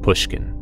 Pushkin.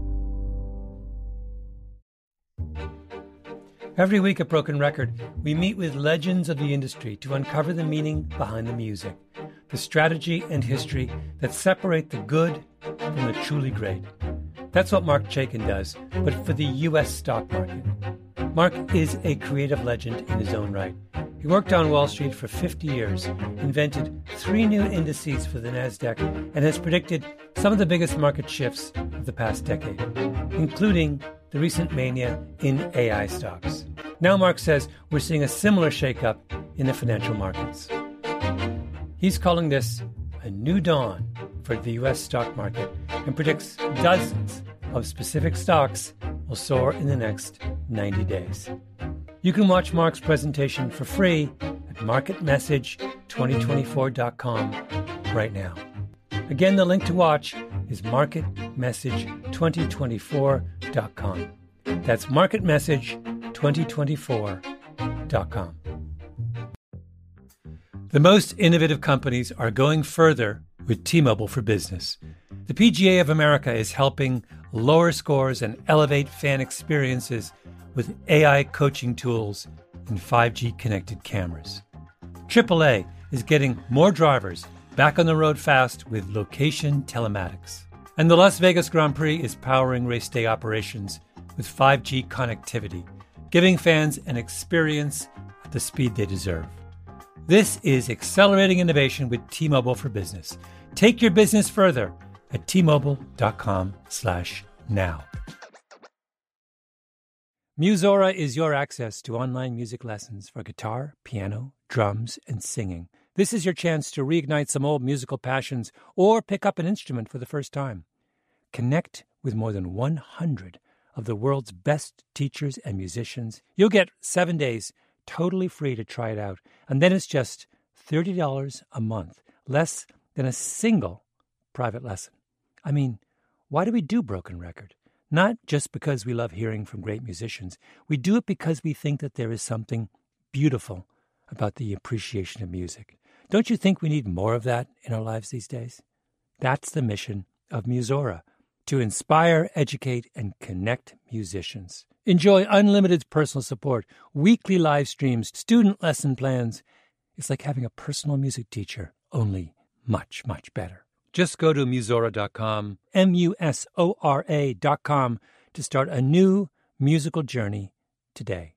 Every week at Broken Record, we meet with legends of the industry to uncover the meaning behind the music, the strategy and history that separate the good from the truly great. That's what Marc Chaikin does, but for the U.S. stock market. Marc is a creative legend in his own right. He worked on Wall Street for 50 years, invented 3 new indices for the NASDAQ, and has predicted some of the biggest market shifts of the past decade, including the recent mania in AI stocks. Now Marc says we're seeing a similar shakeup in the financial markets. He's calling this a new dawn for the U.S. stock market and predicts dozens of specific stocks will soar in the next 90 days. You can watch Marc's presentation for free at marketmessage2024.com right now. Again, the link to watch is marketmessage2024.com. That's marketmessage2024.com. The most innovative companies are going further with T-Mobile for Business. The PGA of America is helping lower scores and elevate fan experiences with AI coaching tools and 5G connected cameras. AAA is getting more drivers back on the road fast with location telematics. And the Las Vegas Grand Prix is powering race day operations with 5G connectivity, giving fans an experience at the speed they deserve. This is accelerating innovation with T-Mobile for Business. Take your business further at T-Mobile.com/now. Musora is your access to online music lessons for guitar, piano, drums, and singing. This is your chance to reignite some old musical passions or pick up an instrument for the first time. Connect with more than 100 of the world's best teachers and musicians. You'll get 7 days totally free to try it out, and then it's just $30 a month, less than a single private lesson. I mean, why do we do Broken Record? Not just because we love hearing from great musicians. We do it because we think that there is something beautiful about the appreciation of music. Don't you think we need more of that in our lives these days? That's the mission of Musora, to inspire, educate, and connect musicians. Enjoy unlimited personal support, weekly live streams, student lesson plans. It's like having a personal music teacher, only much, much better. Just go to Musora.com, Musora.com, to start a new musical journey today.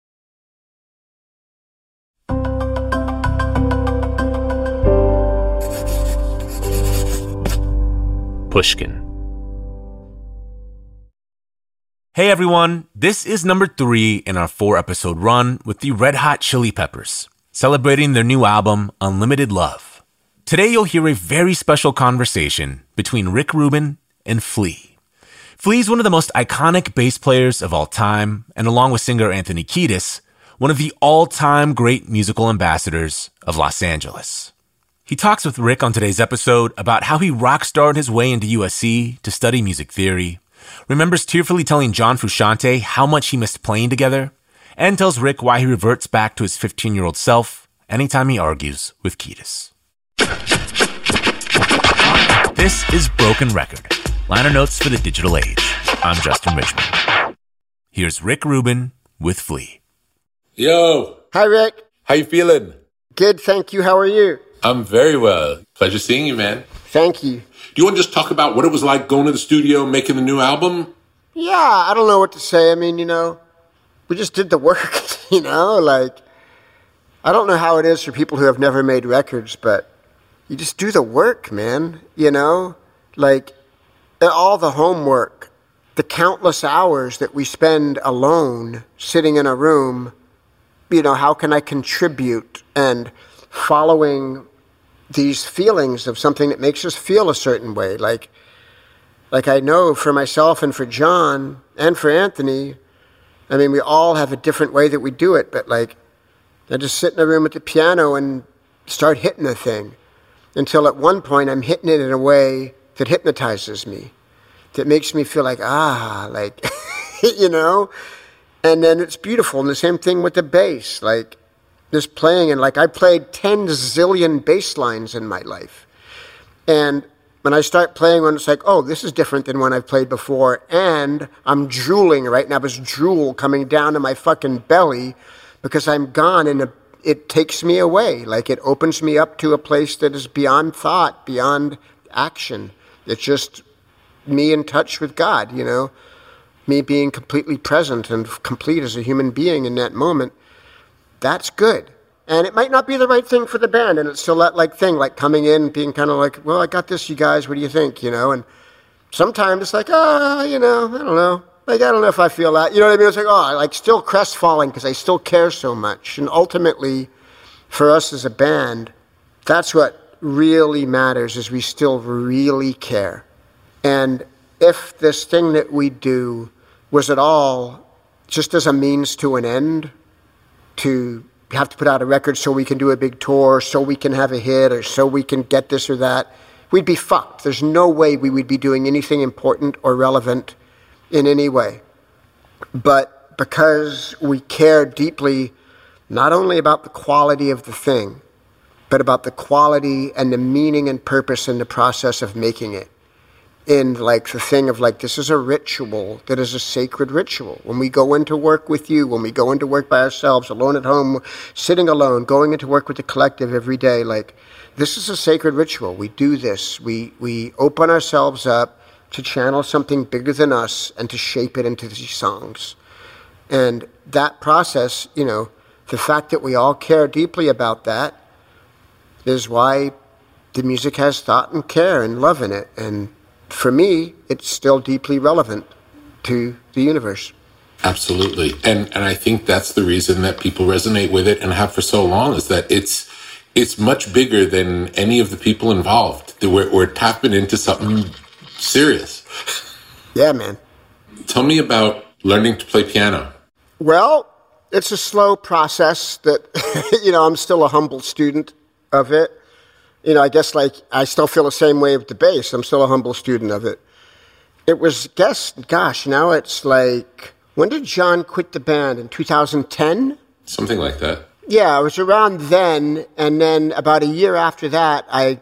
Pushkin. Hey everyone, this is number 3 in our 4-episode run with the Red Hot Chili Peppers, celebrating their new album, Unlimited Love. Today you'll hear a very special conversation between Rick Rubin and Flea. Flea's one of the most iconic bass players of all time, and along with singer Anthony Kiedis, one of the all-time great musical ambassadors of Los Angeles. He talks with Rick on today's episode about how he rock-starred his way into USC to study music theory, remembers tearfully telling John Frusciante how much he missed playing together, and tells Rick why he reverts back to his 15-year-old self anytime he argues with Kiedis. This is Broken Record, liner notes for the digital age. I'm Justin Richmond. Here's Rick Rubin with Flea. Yo! Hi, Rick. How you feeling? Good, thank you. How are you? I'm very well. Pleasure seeing you, man. Thank you. Do you want to just talk about what it was like going to the studio, making the new album? Yeah, I don't know what to say. I mean, we just did the work, like, I don't know how it is for people who have never made records, but you just do the work, man, like all the homework, the countless hours that we spend alone sitting in a room, how can I contribute, and following these feelings of something that makes us feel a certain way. Like I know for myself and for John and for Anthony, I mean, we all have a different way that we do it, but I just sit in a room at the piano and start hitting the thing until at one point I'm hitting it in a way that hypnotizes me, that makes me feel like, and then it's beautiful. And the same thing with the bass, just playing, and I played 10 zillion bass lines in my life. And when I start playing one, it's like, oh, this is different than one I've played before. And I'm drooling right now. There's drool coming down to my fucking belly because I'm gone, and it takes me away. Like, it opens me up to a place that is beyond thought, beyond action. It's just me in touch with God, you know, me being completely present and complete as a human being in that moment. That's good. And it might not be the right thing for the band, and it's still that like thing, like coming in, being kind of like, well, I got this, you guys, what do you think, you know? And sometimes it's like, you know, I don't know. Like, I don't know if I feel that. You know what I mean? It's like, I like still crestfallen because I still care so much. And ultimately, for us as a band, that's what really matters, is we still really care. And if this thing that we do was at all just as a means to an end, to have to put out a record so we can do a big tour, so we can have a hit, or so we can get this or that, we'd be fucked. There's no way we would be doing anything important or relevant in any way. But because we care deeply, not only about the quality of the thing, but about the quality and the meaning and purpose in the process of making it. In like the thing of like, this is a ritual that is a sacred ritual. When we go into work with you, when we go into work by ourselves, alone at home, sitting alone, going into work with the collective every day, like, this is a sacred ritual. We do this. We open ourselves up to channel something bigger than us and to shape it into these songs. And that process, you know, the fact that we all care deeply about that is why the music has thought and care and love in it. And for me, it's still deeply relevant to the universe. Absolutely. And I think that's the reason that people resonate with it and have for so long, is that it's much bigger than any of the people involved. We're tapping into something serious. Yeah, man. Tell me about learning to play piano. Well, it's a slow process that, you know, I'm still a humble student of it. You know, I guess, like, I still feel the same way with the bass. I'm still a humble student of it. It was, now it's like, when did John quit the band? In 2010? Something like that. Yeah, it was around then. And then about a year after that, I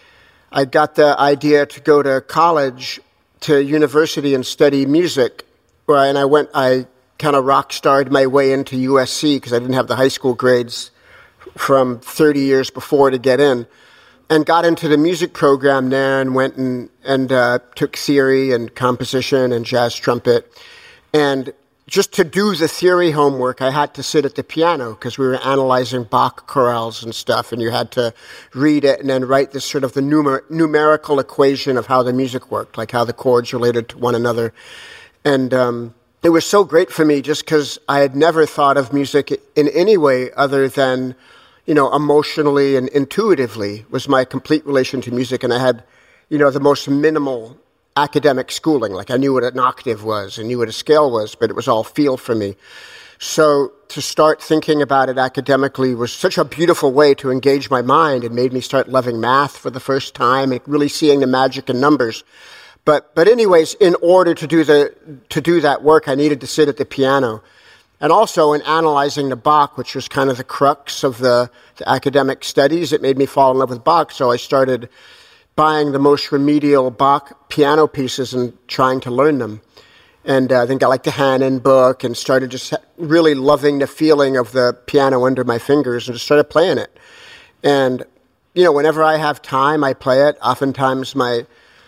got the idea to go to college, to university, and study music. And I kind of rock starred my way into USC because I didn't have the high school grades from 30 years before to get in. And got into the music program there and went and took theory and composition and jazz trumpet. And just to do the theory homework, I had to sit at the piano because we were analyzing Bach chorales and stuff, and you had to read it and then write this sort of the numerical equation of how the music worked, like how the chords related to one another. And it was so great for me just because I had never thought of music in any way other than, you know, emotionally and intuitively was my complete relation to music. And I had, you know, the most minimal academic schooling. Like, I knew what an octave was, I knew what a scale was, but it was all feel for me. So to start thinking about it academically was such a beautiful way to engage my mind, and made me start loving math for the first time and really seeing the magic in numbers. But anyways, in order to do that work, I needed to sit at the piano. And also in analyzing the Bach, which was kind of the crux of the academic studies, it made me fall in love with Bach. So I started buying the most remedial Bach piano pieces and trying to learn them. And I think I liked the Hanon book and started just really loving the feeling of the piano under my fingers and just started playing it. And, you know, whenever I have time, I play it. Oftentimes my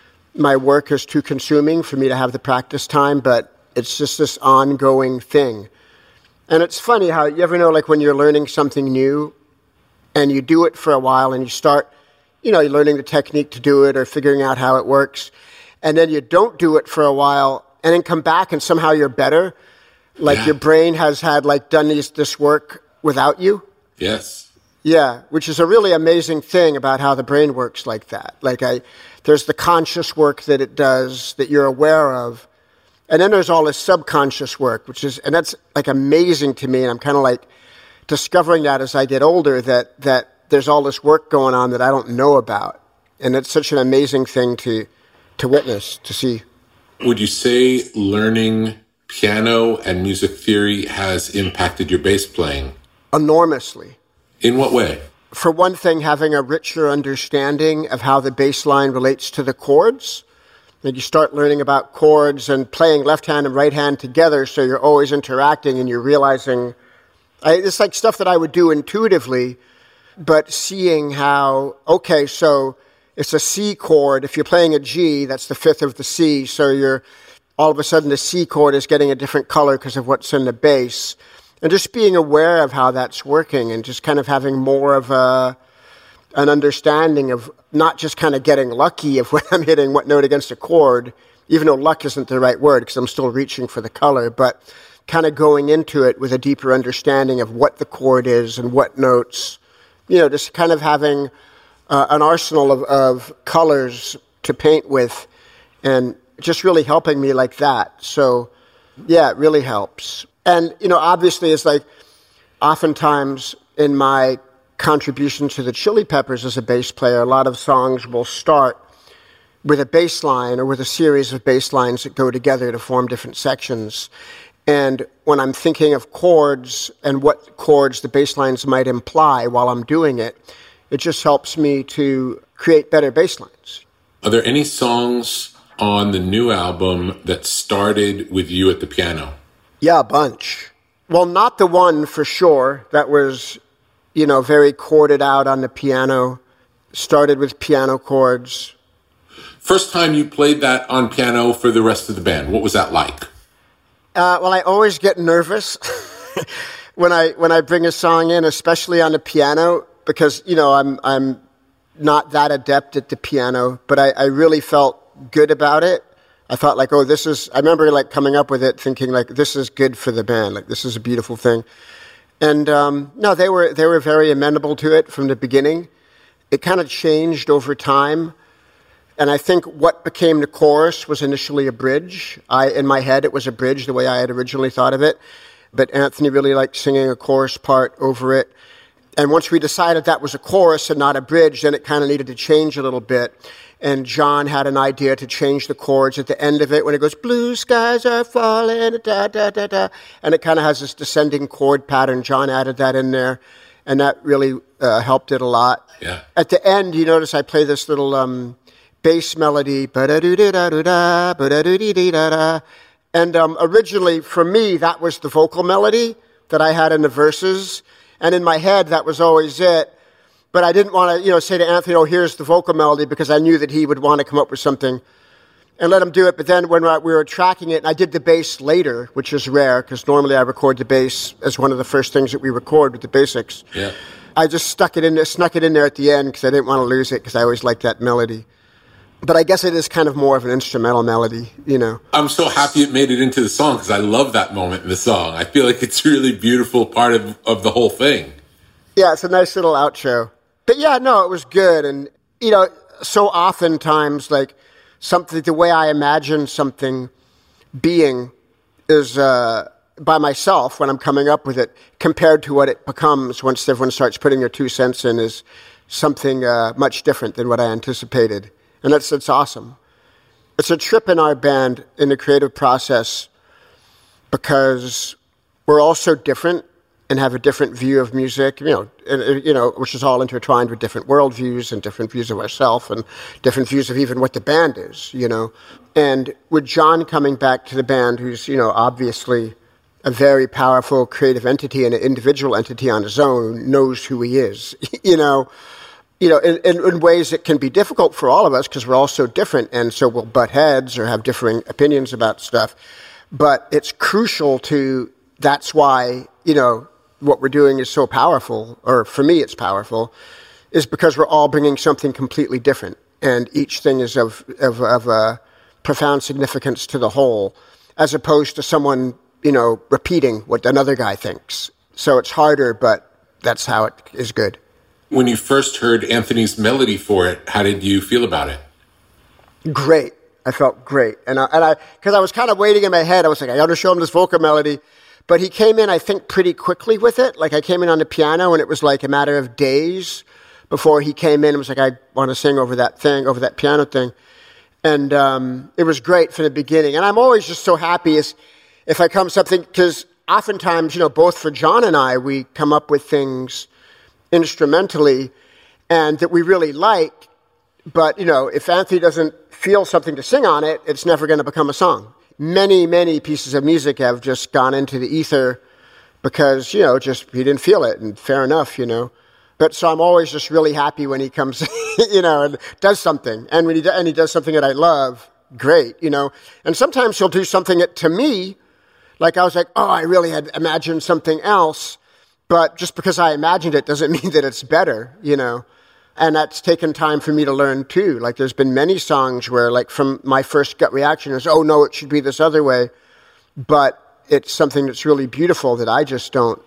work is too consuming for me to have the practice time, but it's just this ongoing thing. And it's funny how, you ever know, like, when you're learning something new and you do it for a while and you start, you know, you're learning the technique to do it or figuring out how it works, and then you don't do it for a while and then come back and somehow you're better. Like, your brain has had, like, done this work without you. Yes. Yeah, which is a really amazing thing about how the brain works like that. Like, there's the conscious work that it does that you're aware of. And then there's all this subconscious work, and that's like amazing to me. And I'm kind of like discovering that as I get older, that there's all this work going on that I don't know about. And it's such an amazing thing to witness, to see. Would you say learning piano and music theory has impacted your bass playing? Enormously. In what way? for one thing, having a richer understanding of how the bass line relates to the chords. And you start learning about chords and playing left hand and right hand together, so you're always interacting and you're realizing, it's like stuff that I would do intuitively, but seeing how, okay, so it's a C chord. If you're playing a G, that's the fifth of the C, so you're all of a sudden the C chord is getting a different color because of what's in the bass. And just being aware of how that's working and just kind of having more of an understanding of not just kind of getting lucky of when I'm hitting what note against a chord, even though luck isn't the right word because I'm still reaching for the color, but kind of going into it with a deeper understanding of what the chord is and what notes, just kind of having an arsenal of colors to paint with and just really helping me like that. So, yeah, it really helps. And, obviously it's like oftentimes in my contribution to the Chili Peppers as a bass player, a lot of songs will start with a bass line or with a series of bass lines that go together to form different sections. And when I'm thinking of chords and what chords the bass lines might imply while I'm doing it, it just helps me to create better bass lines. Are there any songs on the new album that started with you at the piano? Yeah, a bunch. Well, not the one for sure that was, very chorded out on the piano, started with piano chords. First time you played that on piano for the rest of the band, what was that like? Well, I always get nervous when I bring a song in, especially on the piano, because, I'm not that adept at the piano, but I really felt good about it. I thought I remember coming up with it thinking this is good for the band, this is a beautiful thing. And no, they were very amenable to it from the beginning. It kind of changed over time. And I think what became the chorus was initially a bridge. In my head, it was a bridge the way I had originally thought of it. But Anthony really liked singing a chorus part over it. And once we decided that was a chorus and not a bridge, then it kind of needed to change a little bit. And John had an idea to change the chords at the end of it when it goes, blue skies are falling, da, da, da, da. And it kind of has this descending chord pattern. John added that in there, and that really helped it a lot. Yeah. At the end, you notice I play this little bass melody, ba-da-doo-da-da-da-da, ba-da-doo-dee-dee-da-da. And originally, for me, that was the vocal melody that I had in the verses. And in my head, that was always it. But I didn't want to, say to Anthony, here's the vocal melody, because I knew that he would want to come up with something and let him do it. But then when we were tracking it, and I did the bass later, which is rare, because normally I record the bass as one of the first things that we record with the basics. Yeah. I just snuck it in there at the end because I didn't want to lose it, because I always liked that melody. But I guess it is kind of more of an instrumental melody, I'm so happy it made it into the song, because I love that moment in the song. I feel like it's a really beautiful part of the whole thing. Yeah, it's a nice little outro. But yeah, no, it was good. And, so oftentimes, something, the way I imagine something being is by myself when I'm coming up with it, compared to what it becomes once everyone starts putting their 2 cents in, is something much different than what I anticipated. And it's awesome. It's a trip in our band in the creative process because we're all so different and have a different view of music, which is all intertwined with different worldviews and different views of ourselves and different views of even what the band is, And with John coming back to the band, who's, obviously a very powerful creative entity and an individual entity on his own, who knows who he is, in ways that can be difficult for all of us because we're all so different, and so we'll butt heads or have differing opinions about stuff. But it's crucial that's why, what we're doing is so powerful, or for me it's powerful, is because we're all bringing something completely different. And each thing is of profound significance to the whole, as opposed to someone, repeating what another guy thinks. So it's harder, but that's how it is good. When you first heard Anthony's melody for it, how did you feel about it? Great. I felt great. And because I was kind of waiting in my head, I was like, I got to show him this vocal melody. But he came in, I think, pretty quickly with it. I came in on the piano, and it was a matter of days before he came in and was like, I want to sing over that piano thing. And it was great from the beginning. And I'm always just so happy if I come something, because oftentimes, both for John and I, we come up with things instrumentally and that we really like. But, if Anthony doesn't feel something to sing on it, it's never going to become a song. Many, many pieces of music have just gone into the ether because, just he didn't feel it, and fair enough, But so I'm always just really happy when he comes, and does something. And when he does something that I love, great, And sometimes he'll do something that, to me, like I was like, oh, I really had imagined something else. But just because I imagined it doesn't mean that it's better, And that's taken time for me to learn too. Like there's been many songs where like from my first gut reaction is, oh no, it should be this other way. But it's something that's really beautiful that I just don't,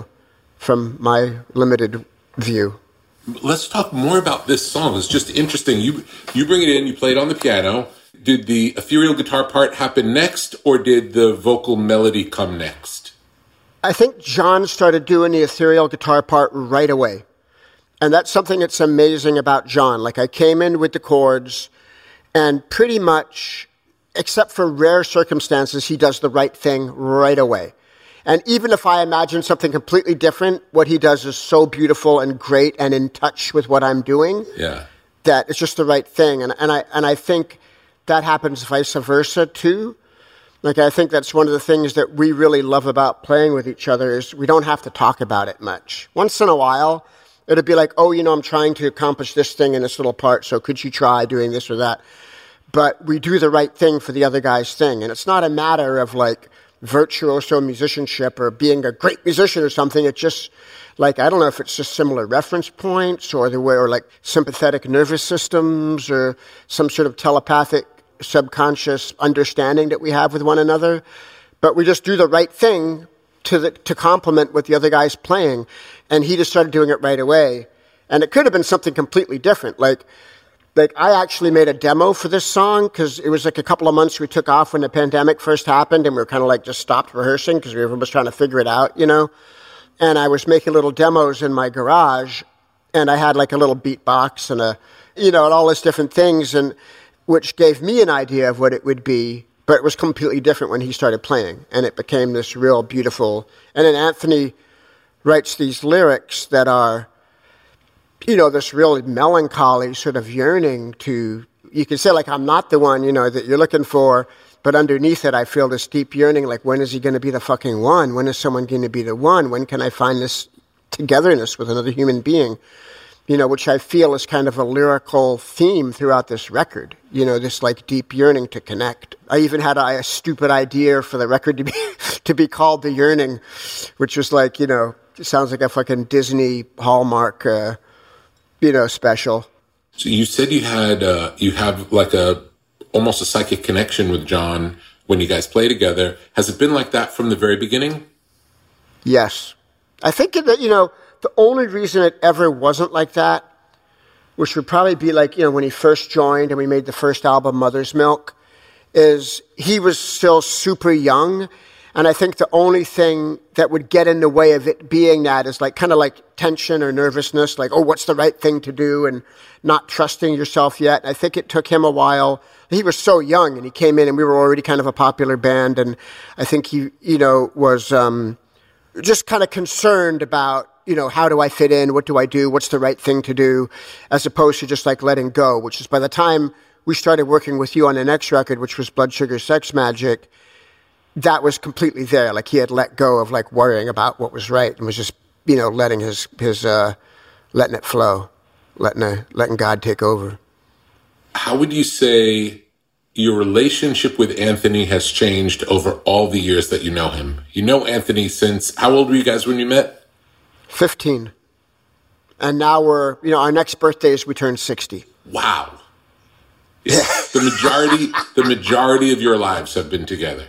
from my limited view. Let's talk more about this song. It's just interesting. You bring it in, you play it on the piano. Did the ethereal guitar part happen next, or did the vocal melody come next? I think John started doing the ethereal guitar part right away. And that's something that's amazing about John. Like I came in with the chords and pretty much, except for rare circumstances, he does the right thing right away. And even if I imagine something completely different, what he does is so beautiful and great and in touch with what I'm doing. Yeah. That it's just the right thing. And I think that happens vice versa too. Like I think that's one of the things that we really love about playing with each other is we don't have to talk about it much. Once in a while, it'd be like, oh, I'm trying to accomplish this thing in this little part, so could you try doing this or that? But we do the right thing for the other guy's thing. And it's not a matter of like virtuoso musicianship or being a great musician or something. It's just like, I don't know if it's just similar reference points or the way, or like sympathetic nervous systems or some sort of telepathic subconscious understanding that we have with one another. But we just do the right thing to complement what the other guy's playing. And he just started doing it right away. And it could have been something completely different. Like I actually made a demo for this song because it was like a couple of months we took off when the pandemic first happened, and we were kind of like just stopped rehearsing because we were just trying to figure it out, And I was making little demos in my garage, and I had like a little beatbox and and all these different things, and which gave me an idea of what it would be. But it was completely different when he started playing, and it became this real beautiful. And then Anthony writes these lyrics that are, this real melancholy sort of yearning to, you could say like, I'm not the one, that you're looking for, but underneath it, I feel this deep yearning, like, when is he going to be the fucking one? When is someone going to be the one? When can I find this togetherness with another human being? Which I feel is kind of a lyrical theme throughout this record, this like deep yearning to connect. I even had a stupid idea for the record to be called The Yearning, which was like, it sounds like a fucking Disney Hallmark, special. So you said you have like almost a psychic connection with John when you guys play together. Has it been like that from the very beginning? Yes. I think that, the only reason it ever wasn't like that, which would probably be like, when he first joined and we made the first album, Mother's Milk, is he was still super young. And I think the only thing that would get in the way of it being that is like kind of like tension or nervousness, like, oh, what's the right thing to do, and not trusting yourself yet. And I think it took him a while. He was so young, and he came in and we were already kind of a popular band. And I think he, was just kind of concerned about, how do I fit in? What do I do? What's the right thing to do? As opposed to just like letting go, which is by the time we started working with you on the next record, which was Blood Sugar Sex Magik, that was completely there. Like he had let go of like worrying about what was right and was just, letting his letting it flow, letting God take over. How would you say your relationship with Anthony has changed over all the years that you know him? You know Anthony since, how old were you guys when you met? 15. And now we're, our next birthdays, we turn 60. Wow. Yeah. The majority of your lives have been together.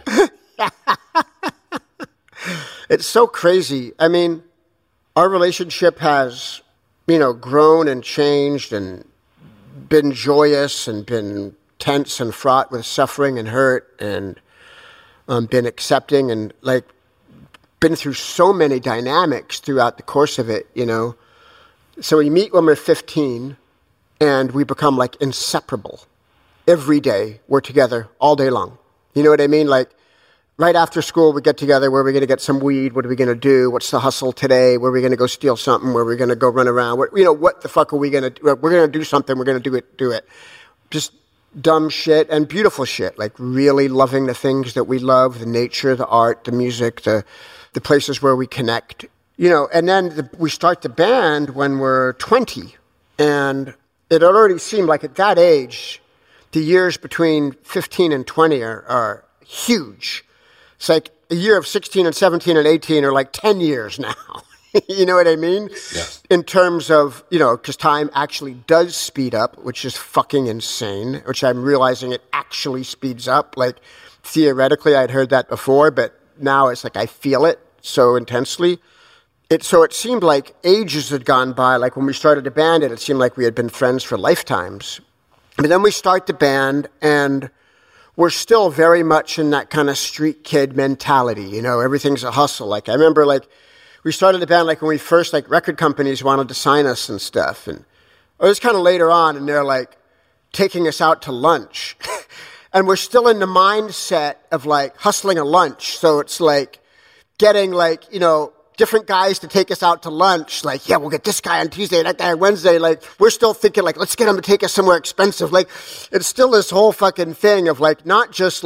It's so crazy. I mean, our relationship has, grown and changed and been joyous and been tense and fraught with suffering and hurt and been accepting and like been through so many dynamics throughout the course of it, So we meet when we're 15 and we become like inseparable. Every day we're together all day long. You know what I mean? Like right after school, we get together. Where are we going to get some weed? What are we going to do? What's the hustle today? Where are we going to go steal something? Where are we going to go run around? What the fuck are we going to do? We're going to do something. We're going to do it. Just dumb shit and beautiful shit, like really loving the things that we love, the nature, the art, the music, the places where we connect, and then we start the band when we're 20. And it already seemed like at that age, the years between 15 and 20 are huge. It's like a year of 16 and 17 and 18 are like 10 years now. You know what I mean? Yes. In terms of, because time actually does speed up, which is fucking insane, which I'm realizing it actually speeds up. Like, theoretically, I'd heard that before, but now it's like I feel it so intensely. So it seemed like ages had gone by. Like when we started the band, it seemed like we had been friends for lifetimes. But then we start the band, and we're still very much in that kind of street kid mentality. Everything's a hustle. Like I remember, we started the band when we first, record companies wanted to sign us and stuff. And it was kind of later on, and they're taking us out to lunch. And we're still in the mindset of hustling a lunch. So it's getting different guys to take us out to lunch. We'll get this guy on Tuesday, that guy on Wednesday. We're still thinking let's get him to take us somewhere expensive. It's still this whole fucking thing of not just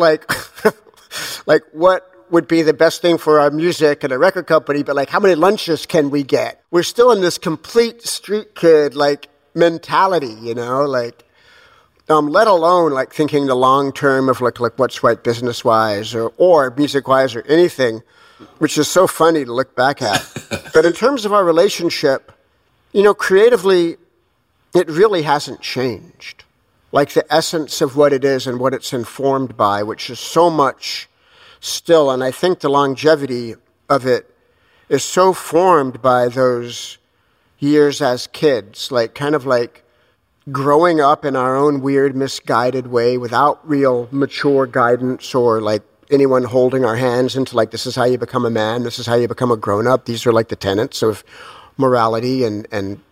what would be the best thing for our music and a record company, but how many lunches can we get? We're still in this complete street kid mentality, let alone thinking the long term of what's right business wise or music wise or anything, which is so funny to look back at. But in terms of our relationship, creatively, it really hasn't changed. The essence of what it is and what it's informed by, which is so much still, and I think the longevity of it is so formed by those years as kids, growing up in our own weird, misguided way without real mature guidance or anyone holding our hands into this is how you become a man, this is how you become a grown-up, these are the tenets of morality and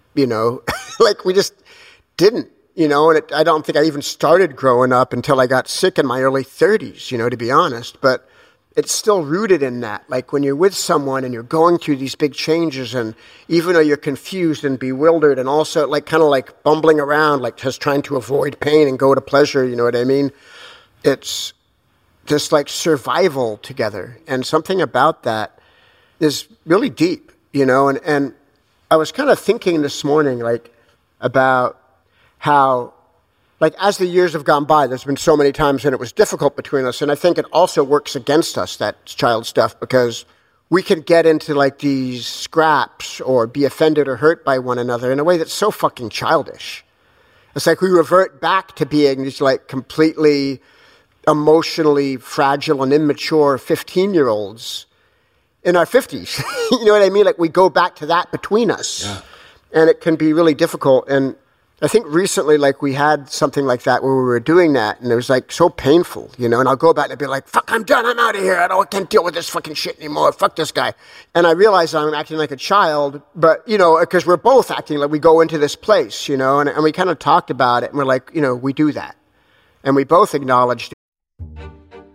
we just didn't, and I don't think I even started growing up until I got sick in my early 30s, to be honest, but it's still rooted in that. When you're with someone and you're going through these big changes, and even though you're confused and bewildered and also bumbling around, just trying to avoid pain and go to pleasure, you know what I mean? It's this survival together. And something about that is really deep, and I was kind of thinking this morning, about how, as the years have gone by, there's been so many times when it was difficult between us. And I think it also works against us, that child stuff, because we can get into these scraps or be offended or hurt by one another in a way that's so fucking childish. It's we revert back to being these completely emotionally fragile and immature 15-year-olds in our 50s. You know what I mean? We go back to that between us. Yeah. And it can be really difficult. And I think recently, we had something like that where we were doing that, and it was so painful, and I'll go back and be fuck, I'm done, I'm out of here, I can't deal with this fucking shit anymore, fuck this guy. And I realize I'm acting like a child, but, because we're both acting we go into this place, and we kind of talked about it, and we're we do that. And we both acknowledged it.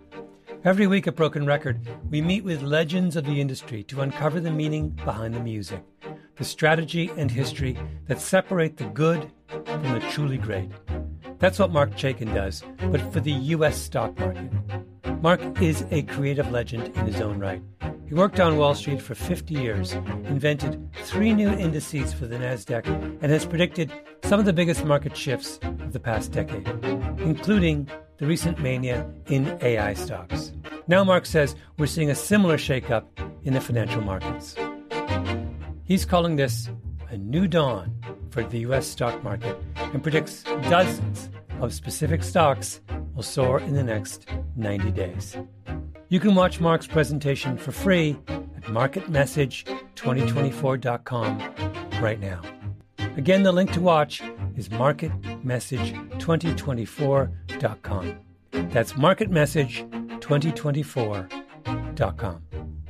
Every week at Broken Record, we meet with legends of the industry to uncover the meaning behind the music, the strategy and history that separate the good from the truly great. That's what Marc Chaikin does, but for the U.S. stock market. Marc is a creative legend in his own right. He worked on Wall Street for 50 years, invented 3 new indices for the NASDAQ, and has predicted some of the biggest market shifts of the past decade, including the recent mania in AI stocks. Now Marc says we're seeing a similar shakeup in the financial markets. He's calling this a new dawn for the U.S. stock market and predicts dozens of specific stocks will soar in the next 90 days. You can watch Marc's presentation for free at marketmessage2024.com right now. Again, the link to watch is marketmessage2024.com. That's marketmessage2024.com.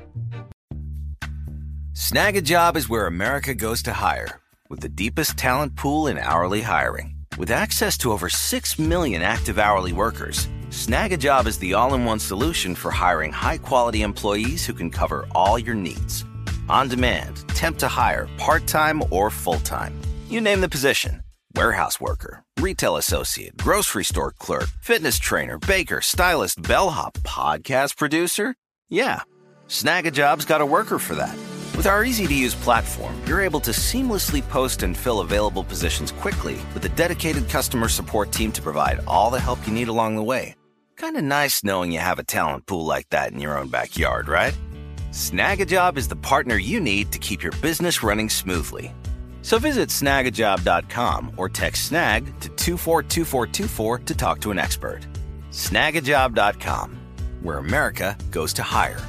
Snag a Job is where America goes to hire, with the deepest talent pool in hourly hiring. With access to over 6 million active hourly workers, Snag-a-Job is the all-in-one solution for hiring high-quality employees who can cover all your needs. On demand, temp to hire, part-time or full-time. You name the position. Warehouse worker, retail associate, grocery store clerk, fitness trainer, baker, stylist, bellhop, podcast producer. Yeah, Snag-a-Job's got a worker for that. With our easy-to-use platform, you're able to seamlessly post and fill available positions quickly with a dedicated customer support team to provide all the help you need along the way. Kind of nice knowing you have a talent pool like that in your own backyard, right? Snag-a-Job is the partner you need to keep your business running smoothly. So visit snagajob.com or text snag to 242424 to talk to an expert. Snagajob.com, where America goes to hire.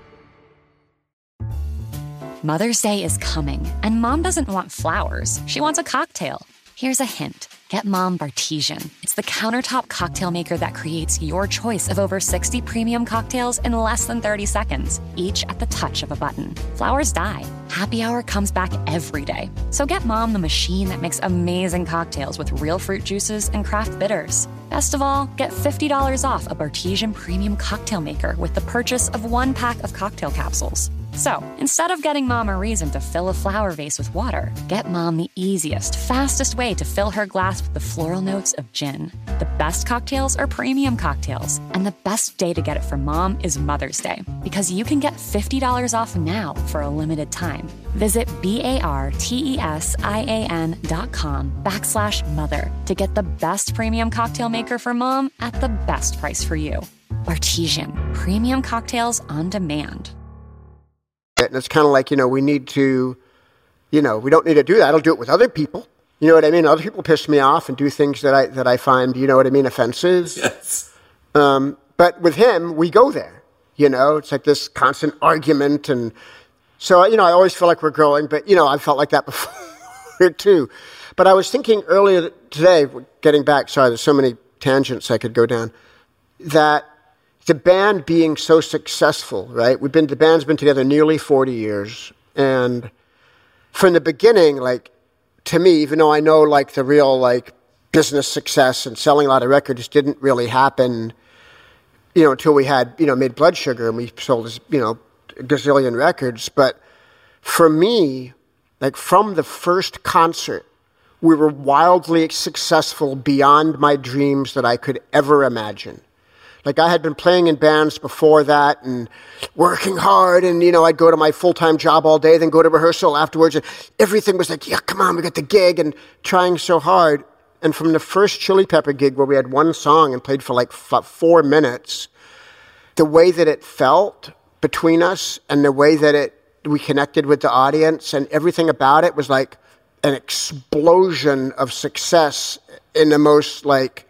Mother's Day is coming, and Mom doesn't want flowers. She wants a cocktail. Here's a hint. Get Mom Bartesian. It's the countertop cocktail maker that creates your choice of over 60 premium cocktails in less than 30 seconds, each at the touch of a button. Flowers die. Happy Hour comes back every day. So get Mom the machine that makes amazing cocktails with real fruit juices and craft bitters. Best of all, get $50 off a Bartesian premium cocktail maker with the purchase of 1 pack of cocktail capsules. So, instead of getting Mom a reason to fill a flower vase with water, get Mom the easiest, fastest way to fill her glass with the floral notes of gin. The best cocktails are premium cocktails, and the best day to get it for Mom is Mother's Day, because you can get $50 off now for a limited time. Visit BARTESIAN.com/mother to get the best premium cocktail maker for Mom at the best price for you. Bartesian, premium cocktails on demand. And it's kind of like, we need to, we don't need to do that. I'll do it with other people. You know what I mean? Other people piss me off and do things that I find, offensive. Yes. But with him, we go there. It's like this constant argument. And so, I always feel like we're growing, but, I felt like that before too. But I was thinking earlier today, getting back, sorry, there's so many tangents I could go down, that the band being so successful, right? The band's been together nearly 40 years. And from the beginning, to me, even though I know, the real, business success and selling a lot of records didn't really happen, until we had, made Blood Sugar and we sold, a gazillion records. But for me, from the first concert, we were wildly successful beyond my dreams that I could ever imagine. I had been playing in bands before that and working hard, and, I'd go to my full-time job all day, then go to rehearsal afterwards, and everything was yeah, come on, we got the gig, and trying so hard. And from the first Chili Pepper gig where we had one song and played for 4 minutes, the way that it felt between us and the way that we connected with the audience and everything about it was like an explosion of success in the most,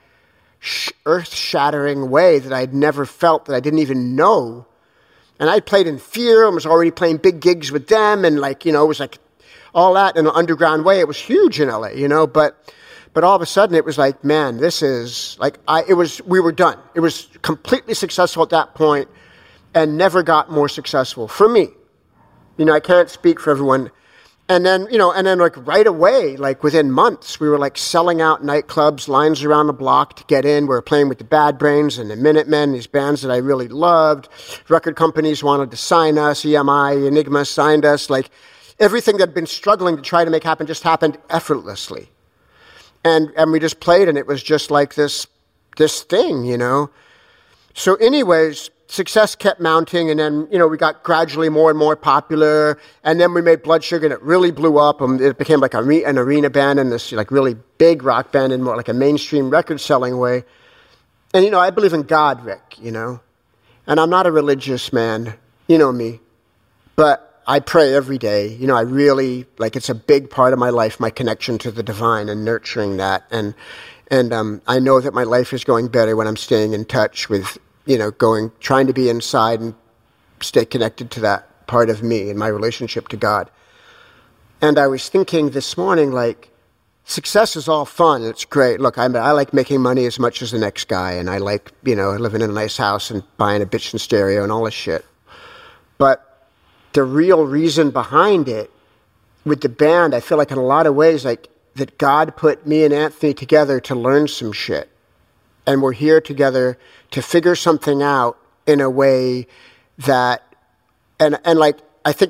earth-shattering way that I'd never felt, that I didn't even know. And I played in Fear and was already playing big gigs with them, and it was all that in an underground way. It was huge in LA, but all of a sudden it was man, this is we were done. It was completely successful at that point and never got more successful for me. I can't speak for everyone. And then, right away, within months, we were selling out nightclubs, lines around the block to get in. We were playing with the Bad Brains and the Minutemen, these bands that I really loved. Record companies wanted to sign us. EMI, Enigma signed us. Everything that had been struggling to try to make happen just happened effortlessly. And we just played, and it was just this thing, So anyways, success kept mounting, and then, we got gradually more and more popular, and then we made Blood Sugar, and it really blew up, and it became an arena band and this really big rock band in more a mainstream record-selling way. And, I believe in God, Rick, and I'm not a religious man, you know me, but I pray every day. I really, it's a big part of my life, my connection to the divine and nurturing that, and I know that my life is going better when I'm staying in touch with trying to be inside and stay connected to that part of me and my relationship to God. And I was thinking this morning, success is all fun. It's great. Look, I like making money as much as the next guy, and I like, living in a nice house and buying a bitchin' stereo and all this shit. But the real reason behind it, with the band, I feel in a lot of ways, that God put me and Anthony together to learn some shit. and we're here together to figure something out in a way that, and like,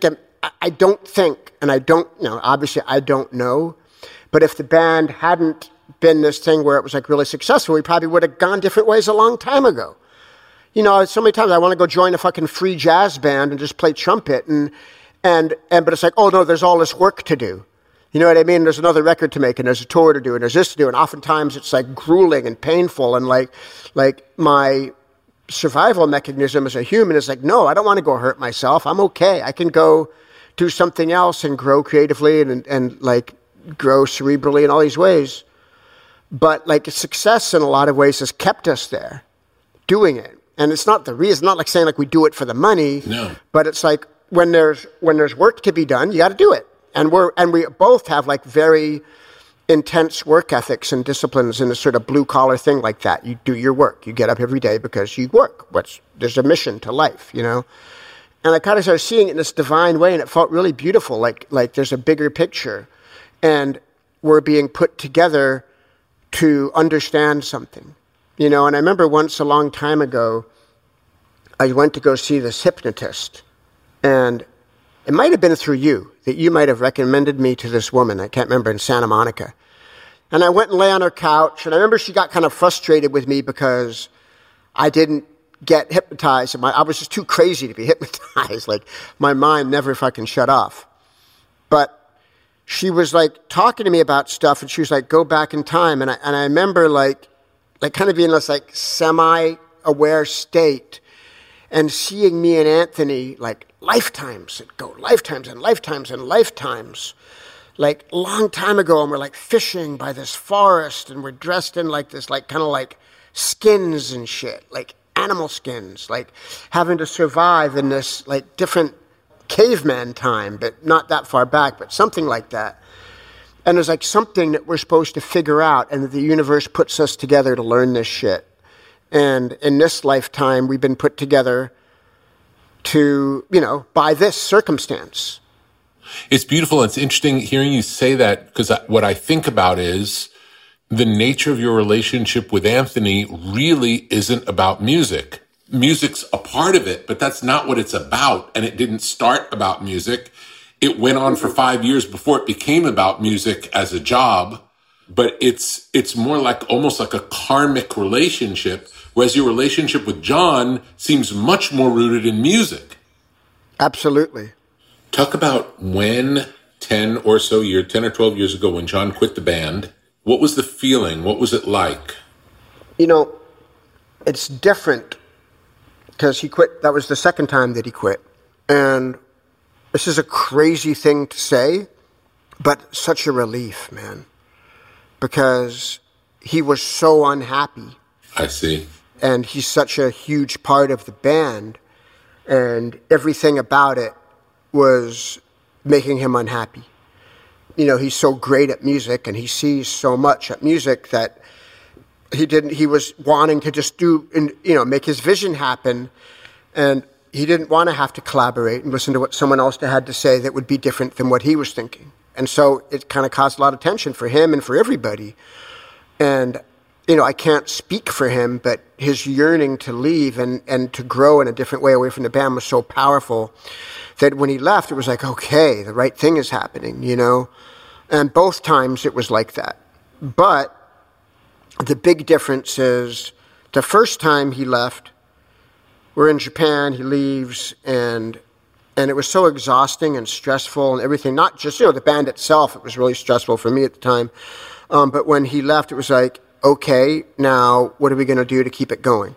I don't think, and I don't, obviously I don't know, but if the band hadn't been this thing where it was like really successful, we probably would have gone different ways a long time ago. So many times I want to go join a fucking free jazz band and just play trumpet, but it's like, oh no, there's all this work to do. You know what I mean? There's another record to make, and there's a tour to do, and there's this to do, and oftentimes it's like grueling and painful, and like my survival mechanism as a human is like, no, I don't want to go hurt myself. I'm okay. I can go do something else and grow creatively and like grow cerebrally in all these ways. But like success in a lot of ways has kept us there doing it. And it's not the reason, not like saying like we do it for the money, no. But it's like when there's work to be done, you got to do it. And we both have like very intense work ethics and disciplines in a sort of blue collar thing like that. You do your work. You get up every day because you work. There's a mission to life, And I kind of started seeing it in this divine way, and it felt really beautiful. Like there's a bigger picture, and we're being put together to understand something, And I remember once a long time ago, I went to go see this hypnotist, and it might have been through you, that you might have recommended me to this woman, I can't remember, in Santa Monica. And I went and lay on her couch, and I remember she got kind of frustrated with me because I didn't get hypnotized. I was just too crazy to be hypnotized. Like, my mind never fucking shut off. But she was, like, talking to me about stuff, and she was like, go back in time. And I remember, like kind of being in this, like, semi-aware state, and seeing me and Anthony, like, lifetimes, it go lifetimes and lifetimes and lifetimes, like long time ago, and we're like fishing by this forest, and we're dressed in like this, like kind of like skins and shit, like animal skins, like having to survive in this like different caveman time, but not that far back, but something like that. And there's like something that we're supposed to figure out, and that the universe puts us together to learn this shit. And in this lifetime, we've been put together to, by this circumstance. It's beautiful. It's interesting hearing you say that, because what I think about is the nature of your relationship with Anthony really isn't about music. Music's a part of it, but that's not what it's about. And it didn't start about music. It went on for 5 years before it became about music as a job. But it's more like almost like a karmic relationship, whereas your relationship with John seems much more rooted in music. Absolutely. Talk about when 10 or 12 years ago, when John quit the band, what was the feeling? What was it like? It's different because he quit. That was the second time that he quit. And this is a crazy thing to say, but such a relief, man. Because he was so unhappy. I see. And he's such a huge part of the band, and everything about it was making him unhappy. He's so great at music, and he sees so much at music that he was wanting to just do, make his vision happen, and he didn't want to have to collaborate and listen to what someone else had to say that would be different than what he was thinking. And so it kind of caused a lot of tension for him and for everybody. And, I can't speak for him, but his yearning to leave and to grow in a different way away from the band was so powerful that when he left, it was like, okay, the right thing is happening, And both times it was like that. But the big difference is the first time he left, we're in Japan, he leaves, and it was so exhausting and stressful and everything. Not just, the band itself, it was really stressful for me at the time. But when he left, it was like, okay, now what are we going to do to keep it going?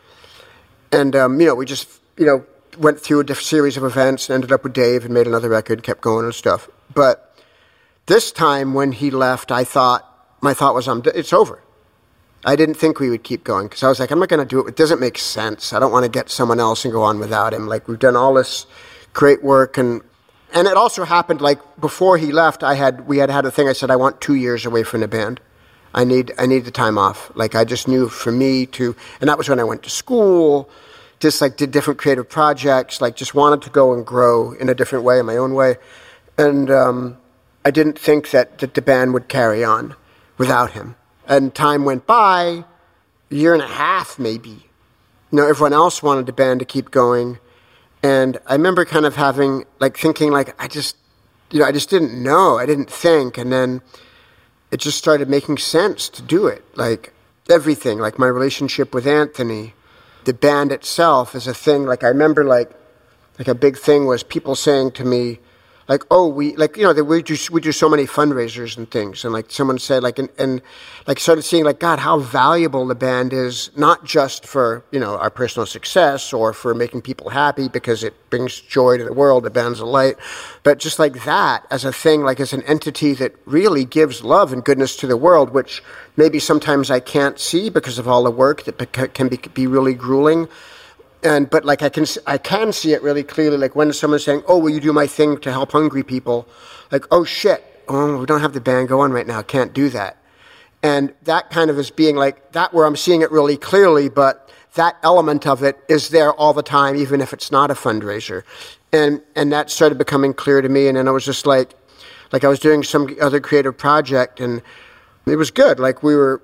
And, we just, went through a series of events and ended up with Dave and made another record, kept going and stuff. But this time when he left, my thought was, it's over. I didn't think we would keep going because I was like, I'm not going to do it. It doesn't make sense. I don't want to get someone else and go on without him. Like, we've done all this great work. And it also happened, like, before he left, we had a thing. I said, I want 2 years away from the band. I need the time off. Like, I just knew for me to, and that was when I went to school, just like did different creative projects, like just wanted to go and grow in a different way, in my own way. And I didn't think that the band would carry on without him. And time went by, year and a half, maybe. You know, everyone else wanted the band to keep going. And I remember kind of having, like, thinking, like, I just didn't know. I didn't think. And then it just started making sense to do it. Like, everything, like my relationship with Anthony, the band itself is a thing. Like, I remember, like a big thing was people saying to me, like, oh, we do so many fundraisers and things. And like someone said, like, and like started seeing, like, God, how valuable the band is, not just for, you know, our personal success or for making people happy because it brings joy to the world, the band's a light, but just like that as a thing, like as an entity that really gives love and goodness to the world, which maybe sometimes I can't see because of all the work that can be really grueling. But like I can see it really clearly, like when someone's saying, oh, will you do my thing to help hungry people? Like, oh shit, we don't have the band going right now, can't do that. And that kind of is being like that where I'm seeing it really clearly, but that element of it is there all the time, even if it's not a fundraiser. And that started becoming clear to me. And then I was just like I was doing some other creative project, and it was good. Like we were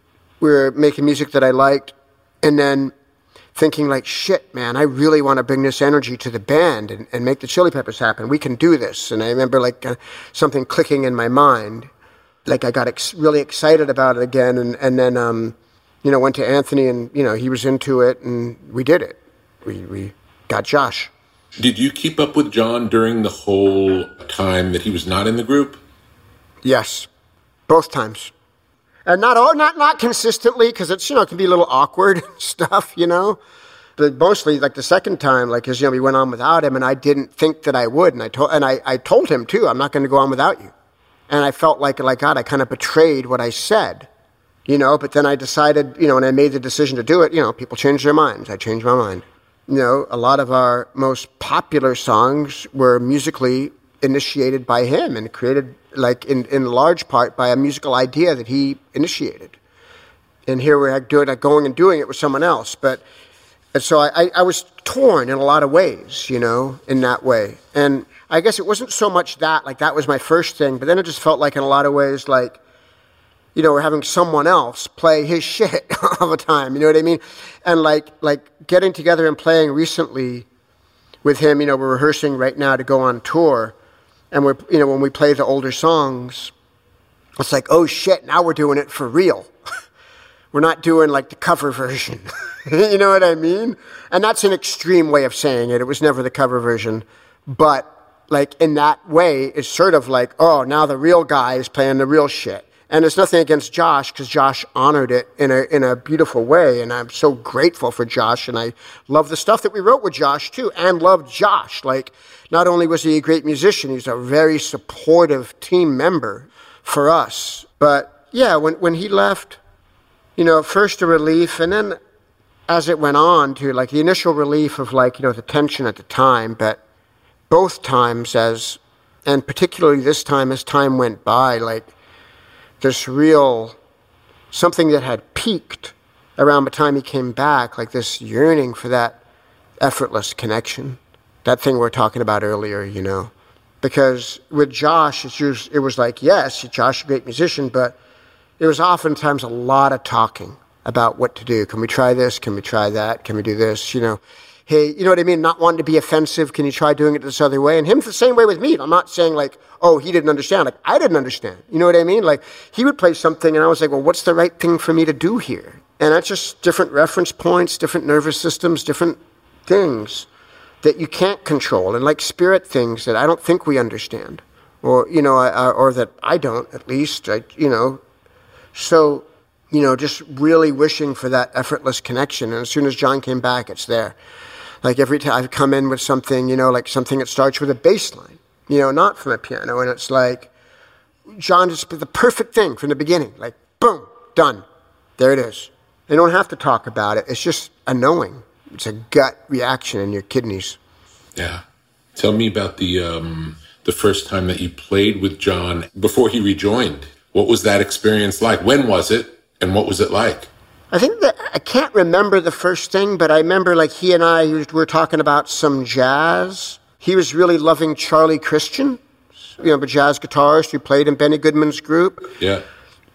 making music that I liked, and then thinking like, shit, man, I really want to bring this energy to the band and make the Chili Peppers happen. We can do this. And I remember like something clicking in my mind. Like I got really excited about it again. And then, went to Anthony and, he was into it and we did it. We got Josh. Did you keep up with John during the whole time that he was not in the group? Yes, both times. And not consistently, because it's, it can be a little awkward stuff, But mostly, like the second time, like, because, we went on without him, and I didn't think that I would. And I told him, too, I'm not going to go on without you. And I felt like, God, I kind of betrayed what I said, But then I decided, when I made the decision to do it, people change their minds. I changed my mind. A lot of our most popular songs were musically initiated by him and created, like, in large part by a musical idea that he initiated. And here we're going and doing it with someone else. And so I was torn in a lot of ways, in that way. And I guess it wasn't so much that, like, that was my first thing, but then it just felt like in a lot of ways, like, we're having someone else play his shit all the time, you know what I mean? And like getting together and playing recently with him, we're rehearsing right now to go on tour. And we're, when we play the older songs, it's like, oh shit, now we're doing it for real. We're not doing like the cover version. You know what I mean? And that's an extreme way of saying it. It was never the cover version. But like in that way, it's sort of like, oh, now the real guy is playing the real shit. And it's nothing against Josh, because Josh honored it in a beautiful way. And I'm so grateful for Josh. And I love the stuff that we wrote with Josh, too, and loved Josh. Like, not only was he a great musician, he's a very supportive team member for us. But, yeah, when he left, first a relief, and then as it went on to, like, the initial relief of, like, the tension at the time. But both times and particularly this time as time went by, like, this real, something that had peaked around the time he came back, like this yearning for that effortless connection, that thing we were talking about earlier, Because with Josh, it was like, yes, Josh is a great musician, but it was oftentimes a lot of talking about what to do. Can we try this? Can we try that? Can we do this? Hey, you know what I mean? Not wanting to be offensive. Can you try doing it this other way? And him the same way with me. I'm not saying like, oh, he didn't understand. Like, I didn't understand. You know what I mean? Like, he would play something and I was like, well, what's the right thing for me to do here? And that's just different reference points, different nervous systems, different things that you can't control. And like spirit things that I don't think we understand. Or, or that I don't, at least. So, just really wishing for that effortless connection. And as soon as John came back, it's there. Like every time I've come in with something, like something that starts with a bass line, not from a piano. And it's like, John just the perfect thing from the beginning. Like, boom, done. There it is. You don't have to talk about it. It's just a knowing. It's a gut reaction in your kidneys. Yeah. Tell me about the first time that you played with John before he rejoined. What was that experience like? When was it? And what was it like? I think that I can't remember the first thing, but I remember like he and I were talking about some jazz. He was really loving Charlie Christian, the jazz guitarist who played in Benny Goodman's group. Yeah.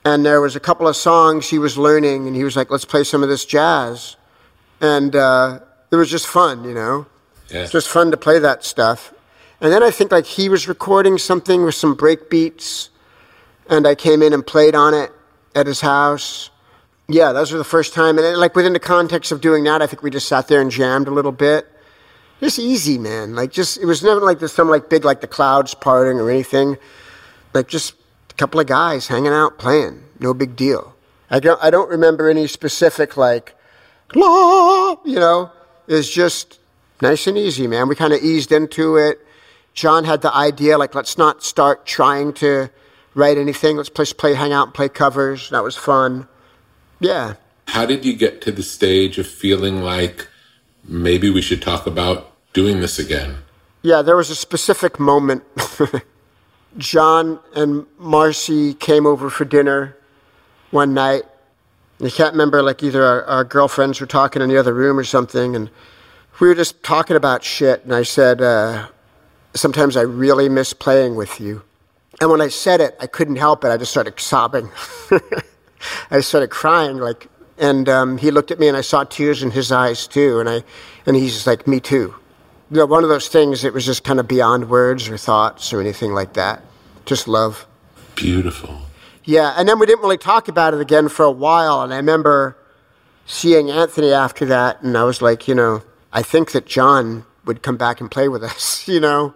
And there was a couple of songs he was learning, and he was like, let's play some of this jazz. And it was just fun, you know? Yeah. It's just fun to play that stuff. And then I think like he was recording something with some break beats, and I came in and played on it at his house. Yeah, those were the first time. And then, like within the context of doing that, I think we just sat there and jammed a little bit. Just easy, man. Like just, it was never like this some like big, like the clouds parting or anything. Like just a couple of guys hanging out playing. No big deal. I don't remember any specific like, la, you know. It's just nice and easy, man. We kind of eased into it. John had the idea, like, let's not start trying to write anything. Let's just play, hang out and play covers. That was fun. Yeah. How did you get to the stage of feeling like maybe we should talk about doing this again? Yeah, there was a specific moment. John and Marcy came over for dinner one night. I can't remember, like either our girlfriends were talking in the other room or something, and we were just talking about shit, and I said, sometimes I really miss playing with you. And when I said it, I couldn't help it. I just started sobbing. I started crying, like, and he looked at me, and I saw tears in his eyes too, and he's just like, me too. You know, one of those things that was just kind of beyond words or thoughts or anything like that. Just love. Beautiful. Yeah, and then we didn't really talk about it again for a while, and I remember seeing Anthony after that, and I was like, you know, I think that John would come back and play with us, you know?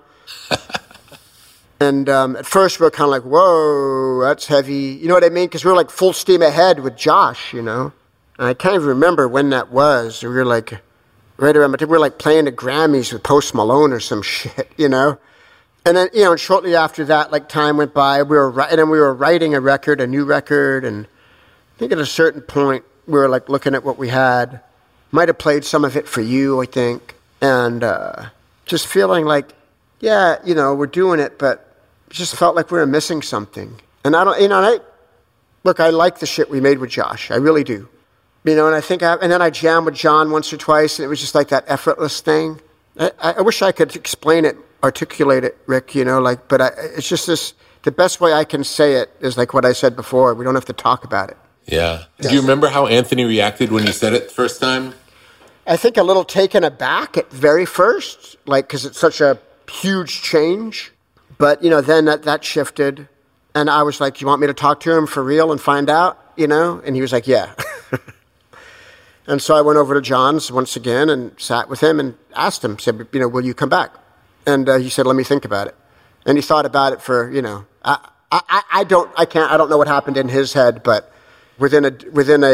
And at first we were kind of like, whoa, that's heavy. You know what I mean? Because we were like full steam ahead with Josh, you know? And I can't even remember when that was. We were like, right around, we were like playing the Grammys with Post Malone or some shit, you know? And then, you know, shortly after that, like time went by, and then we were writing a new record, and I think at a certain point we were like looking at what we had. Might have played some of it for you, I think, and just feeling like, yeah, you know, we're doing it, but it just felt like we were missing something. And I don't, you know, I like the shit we made with Josh, I really do, you know. And I think, and then I jammed with John once or twice, and it was just like that effortless thing. I wish I could explain it, articulate it, Rick, you know, like, but it's just this, the best way I can say it is like what I said before. We don't have to talk about it. Yeah. Do you remember how Anthony reacted when you said it the first time? I think a little taken aback at very first, like, because it's such a huge change. But, you know, then that shifted. And I was like, you want me to talk to him for real and find out, you know? And he was like, yeah. And so I went over to John's once again and sat with him and asked him, said, you know, will you come back? And he said, let me think about it. And he thought about it for, you know, I don't know what happened in his head, but within a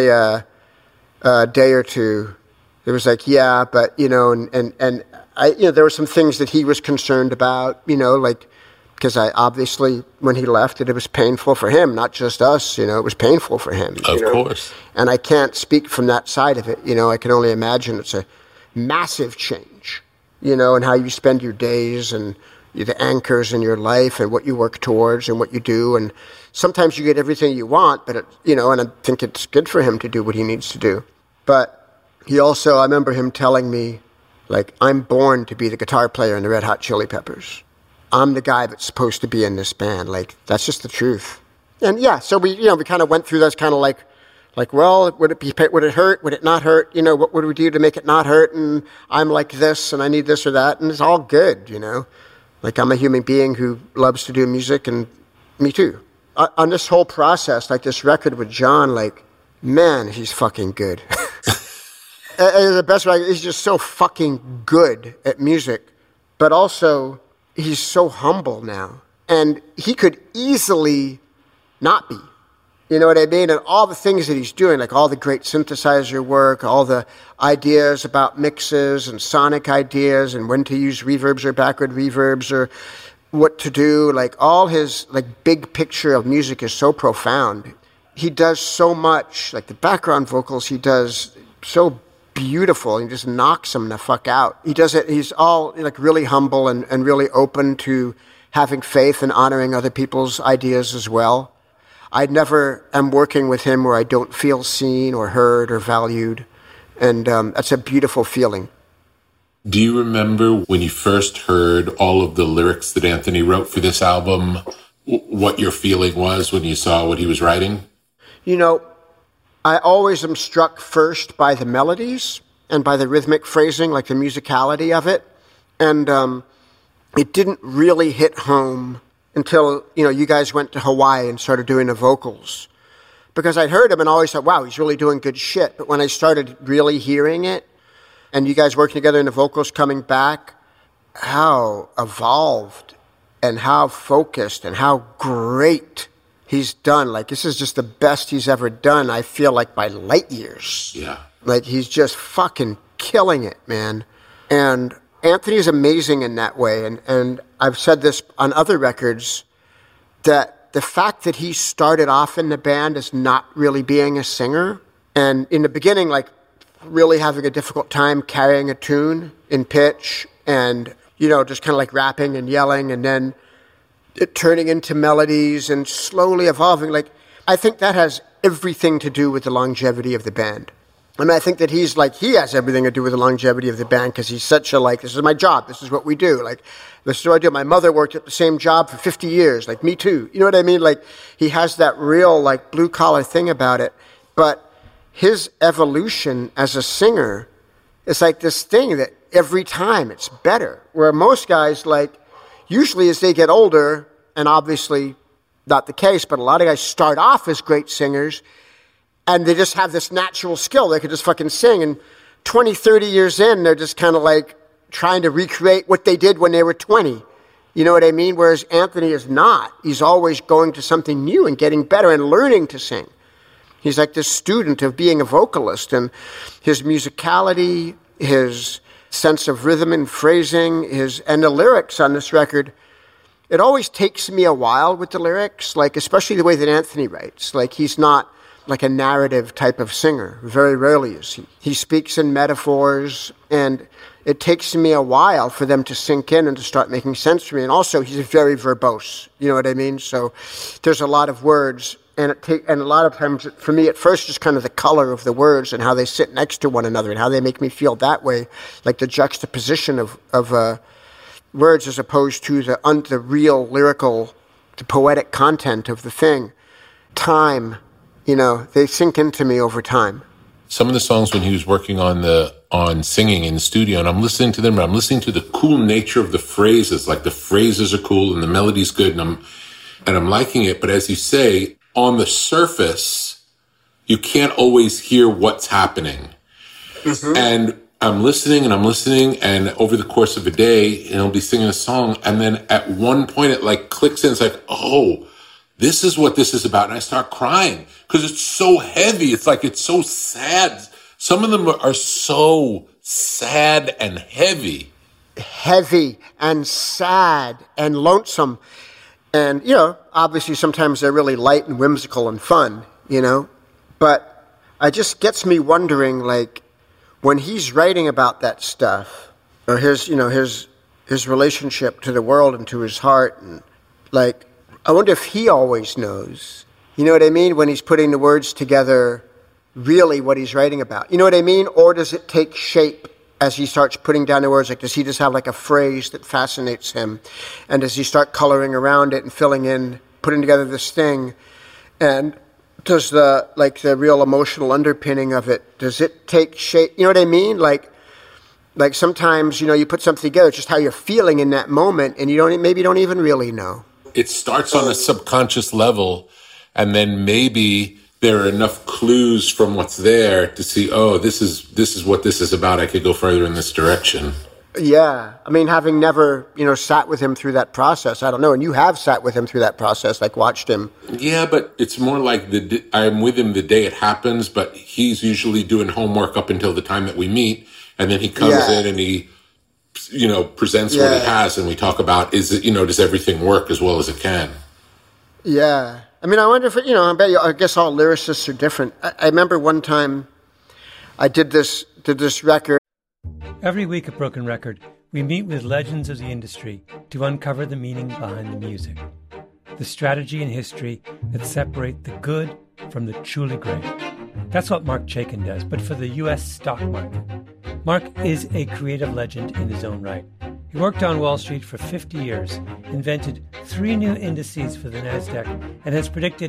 day or two, it was like, yeah, but, you know, and I, you know, there were some things that he was concerned about, you know, like, because I obviously, when he left, it was painful for him, not just us, you know, it was painful for him. Of course. And I can't speak from that side of it, you know, I can only imagine it's a massive change, you know, and how you spend your days and the anchors in your life and what you work towards and what you do. And sometimes you get everything you want, but, you know, and I think it's good for him to do what he needs to do. But he also, I remember him telling me, like, I'm born to be the guitar player in the Red Hot Chili Peppers. I'm the guy that's supposed to be in this band. Like, that's just the truth. And yeah, so we kind of went through those kind of like, well, would it hurt? Would it not hurt? You know, what would we do to make it not hurt? And I'm like this, and I need this or that, and it's all good, you know. Like, I'm a human being who loves to do music, and me too. On this whole process, like this record with John, like, man, he's fucking good. The best way, he's just so fucking good at music, but also he's so humble now, and he could easily not be. You know what I mean? And all the things that he's doing, like all the great synthesizer work, all the ideas about mixes and sonic ideas and when to use reverbs or backward reverbs or what to do, like all his like big picture of music is so profound. He does so much, like the background vocals he does so beautiful. He just knocks them the fuck out. He does it, he's all like really humble and really open to having faith and honoring other people's ideas as well. I never am working with him where I don't feel seen or heard or valued. And that's a beautiful feeling. Do you remember when you first heard all of the lyrics that Anthony wrote for this album, what your feeling was when you saw what he was writing? I always am struck first by the melodies and by the rhythmic phrasing, like the musicality of it. And it didn't really hit home until, you guys went to Hawaii and started doing the vocals. Because I'd heard him and always thought, wow, he's really doing good shit. But when I started really hearing it, and you guys working together and the vocals coming back, how evolved and how focused and how great he's done. Like, this is just the best he's ever done, I feel like, by light years. Yeah. Like, he's just fucking killing it, man. And Anthony is amazing in that way. And I've said this on other records, that the fact that he started off in the band as not really being a singer, and in the beginning, like, really having a difficult time carrying a tune in pitch, and, just kind of like rapping and yelling, and then it turning into melodies and slowly evolving. Like, I think that has everything to do with the longevity of the band. I mean, I think that he has everything to do with the longevity of the band, because he's such a, this is my job, this is what we do, this is what I do. My mother worked at the same job for 50 years, me too. You know what I mean? He has that real, blue-collar thing about it. But his evolution as a singer is this thing that every time it's better. Where most guys, usually as they get older, and obviously not the case, but a lot of guys start off as great singers, and they just have this natural skill. They could just fucking sing, and 20, 30 years in, they're just kind of trying to recreate what they did when they were 20. You know what I mean? Whereas Anthony is not. He's always going to something new and getting better and learning to sing. He's like this student of being a vocalist, and his musicality, his sense of rhythm and phrasing, and the lyrics on this record, it always takes me a while with the lyrics, especially the way that Anthony writes. He's not a narrative type of singer. Very rarely is he. He speaks in metaphors, and it takes me a while for them to sink in and to start making sense to me. And also, he's very verbose. You know what I mean? So there's a lot of words, and a lot of times, for me, at first, just kind of the color of the words and how they sit next to one another and how they make me feel that way, like the juxtaposition of words as opposed to the real lyrical, the poetic content of the thing. Time, they sink into me over time. Some of the songs when he was working on singing in the studio, and I'm listening to them, and I'm listening to the cool nature of the phrases. The phrases are cool and the melody's good, and I'm liking it. But as you say, on the surface, you can't always hear what's happening. Mm-hmm. And I'm listening, and over the course of a day, he'll be singing a song, and then at one point it clicks in. It's oh, this is what this is about. And I start crying because it's so heavy. It's it's so sad. Some of them are so sad and heavy. Heavy and sad and lonesome. And, obviously sometimes they're really light and whimsical and fun, But it just gets me wondering, when he's writing about that stuff, or his relationship to the world and to his heart, and I wonder if he always knows, you know what I mean, when he's putting the words together, really what he's writing about. You know what I mean? Or does it take shape as he starts putting down the words? Does he just have a phrase that fascinates him? And does he start coloring around it and filling in, putting together this thing? And does the real emotional underpinning of it, does it take shape? You know what I mean? Sometimes, you put something together, it's just how you're feeling in that moment, and you don't even really know. It starts on a subconscious level, and then maybe there are enough clues from what's there to see, oh, this is what this is about. I could go further in this direction. Yeah. I mean, having never, sat with him through that process, I don't know. And you have sat with him through that process, watched him. Yeah, but it's more I'm with him the day it happens, but he's usually doing homework up until the time that we meet. And then he comes in and he, presents what he has, and we talk about, does everything work as well as it can? Yeah. I mean, I wonder if, I guess all lyricists are different. I remember one time I did this record. Every week at Broken Record, we meet with legends of the industry to uncover the meaning behind the music, the strategy and history that separate the good from the truly great. That's what Marc Chaikin does, but for the U.S. stock market. Marc is a creative legend in his own right. He worked on Wall Street for 50 years, invented 3 new indices for the NASDAQ, and has predicted some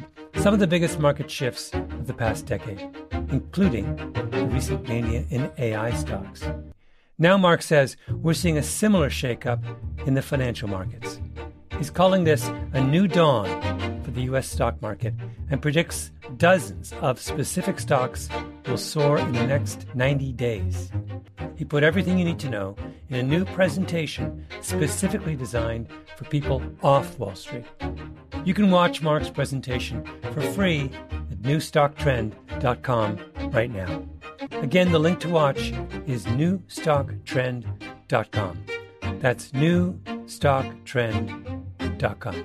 some of the biggest market shifts of the past decade, including the recent mania in AI stocks. Now Mark says we're seeing a similar shakeup in the financial markets. He's calling this a new dawn for the U.S. stock market and predicts dozens of specific stocks will soar in the next 90 days. He put everything you need to know in a new presentation specifically designed for people off Wall Street. You can watch Mark's presentation for free at newstocktrend.com right now. Again, the link to watch is newstocktrend.com. That's newstocktrend.com.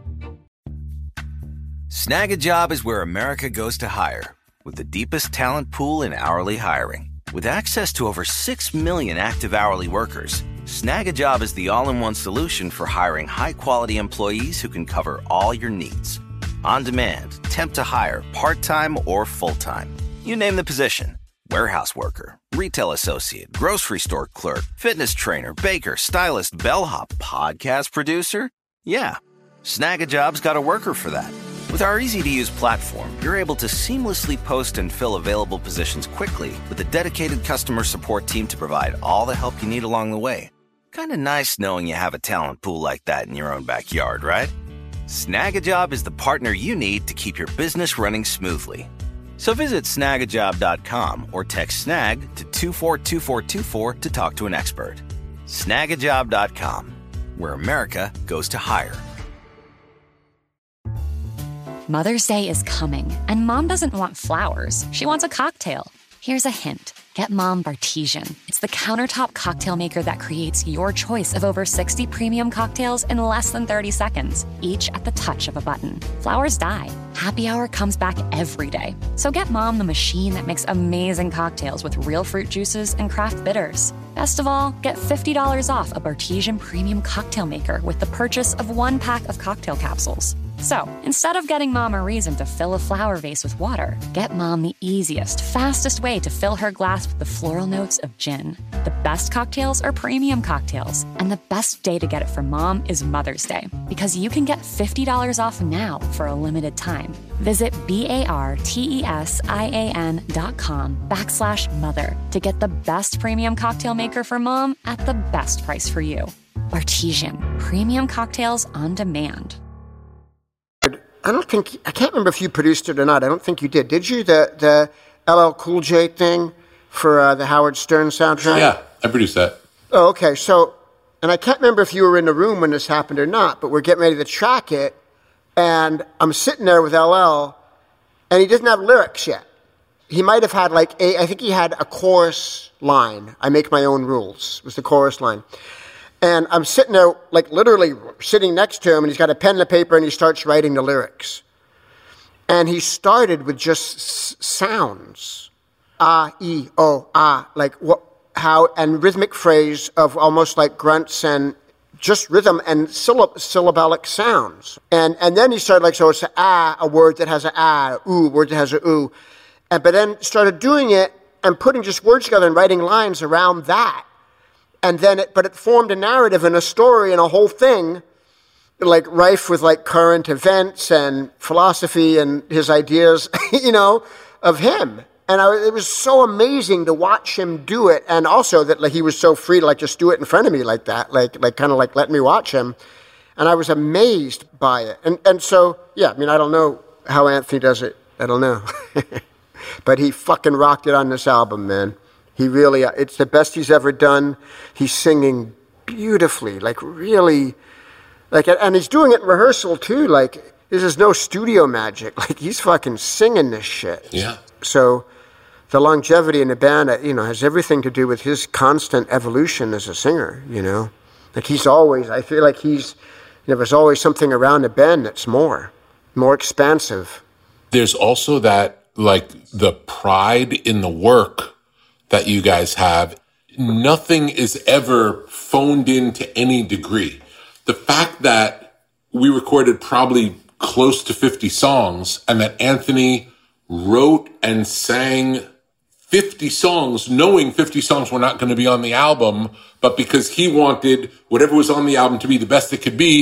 Snag a Job is where America goes to hire, with the deepest talent pool in hourly hiring. With access to over 6 million active hourly workers, Snag a Job is the all-in-one solution for hiring high-quality employees who can cover all your needs. On demand, temp to hire, part-time or full-time. You name the position. Warehouse worker, retail associate, grocery store clerk, fitness trainer, baker, stylist, bellhop, podcast producer. Yeah, Snag a Job's got a worker for that. With our easy-to-use platform, you're able to seamlessly post and fill available positions quickly with a dedicated customer support team to provide all the help you need along the way. Kind of nice knowing you have a talent pool like that in your own backyard, right? Snag a Job is the partner you need to keep your business running smoothly. So visit snagajob.com or text SNAG to 242424 to talk to an expert. Snagajob.com, where America goes to hire. Mother's Day is coming, and Mom doesn't want flowers. She wants a cocktail. Here's a hint. Get Mom Bartesian. It's the countertop cocktail maker that creates your choice of over 60 premium cocktails in less than 30 seconds, each at the touch of a button. Flowers die. Happy Hour comes back every day. So get Mom the machine that makes amazing cocktails with real fruit juices and craft bitters. Best of all, get $50 off a Bartesian premium cocktail maker with the purchase of 1 pack of cocktail capsules. So, instead of getting Mom a reason to fill a flower vase with water, get Mom the easiest, fastest way to fill her glass with the floral notes of gin. The best cocktails are premium cocktails, and the best day to get it for Mom is Mother's Day, because you can get $50 off now for a limited time. Visit BARTESIAN.com/mother to get the best premium cocktail maker for Mom at the best price for you. Bartesian, premium cocktails on demand. I can't remember if you produced it or not. I don't think you did. Did you? The LL Cool J thing for the Howard Stern soundtrack? Yeah, I produced that. Oh, okay. So, and I can't remember if you were in the room when this happened or not, but we're getting ready to track it, and I'm sitting there with LL, and he doesn't have lyrics yet. He might have had I think he had a chorus line. I make my own rules was the chorus line. And I'm sitting there, literally sitting next to him, and he's got a pen and a paper, and he starts writing the lyrics. And he started with just sounds. Ah, E, O, ah, and rhythmic phrase of almost like grunts and just rhythm and syllabic sounds. And then he started so it's a word that has a ooh, word that has a ooh. But then started doing it and putting just words together and writing lines around that. And then it formed a narrative and a story and a whole thing, rife with current events and philosophy and his ideas, of him. And it was so amazing to watch him do it. And also that he was so free to just do it in front of me like that, let me watch him. And I was amazed by it. And so, yeah, I don't know how Anthony does it. I don't know. But he fucking rocked it on this album, man. He really, it's the best he's ever done. He's singing beautifully, really, and he's doing it in rehearsal too. This is no studio magic. He's fucking singing this shit. Yeah. So the longevity in the band, has everything to do with his constant evolution as a singer, he's always, I feel like there's always something around the band that's more expansive. There's also that, the pride in the work that you guys have. Nothing is ever phoned in to any degree. The fact that we recorded probably close to 50 songs and that Anthony wrote and sang 50 songs, knowing 50 songs were not going to be on the album, but because he wanted whatever was on the album to be the best it could be,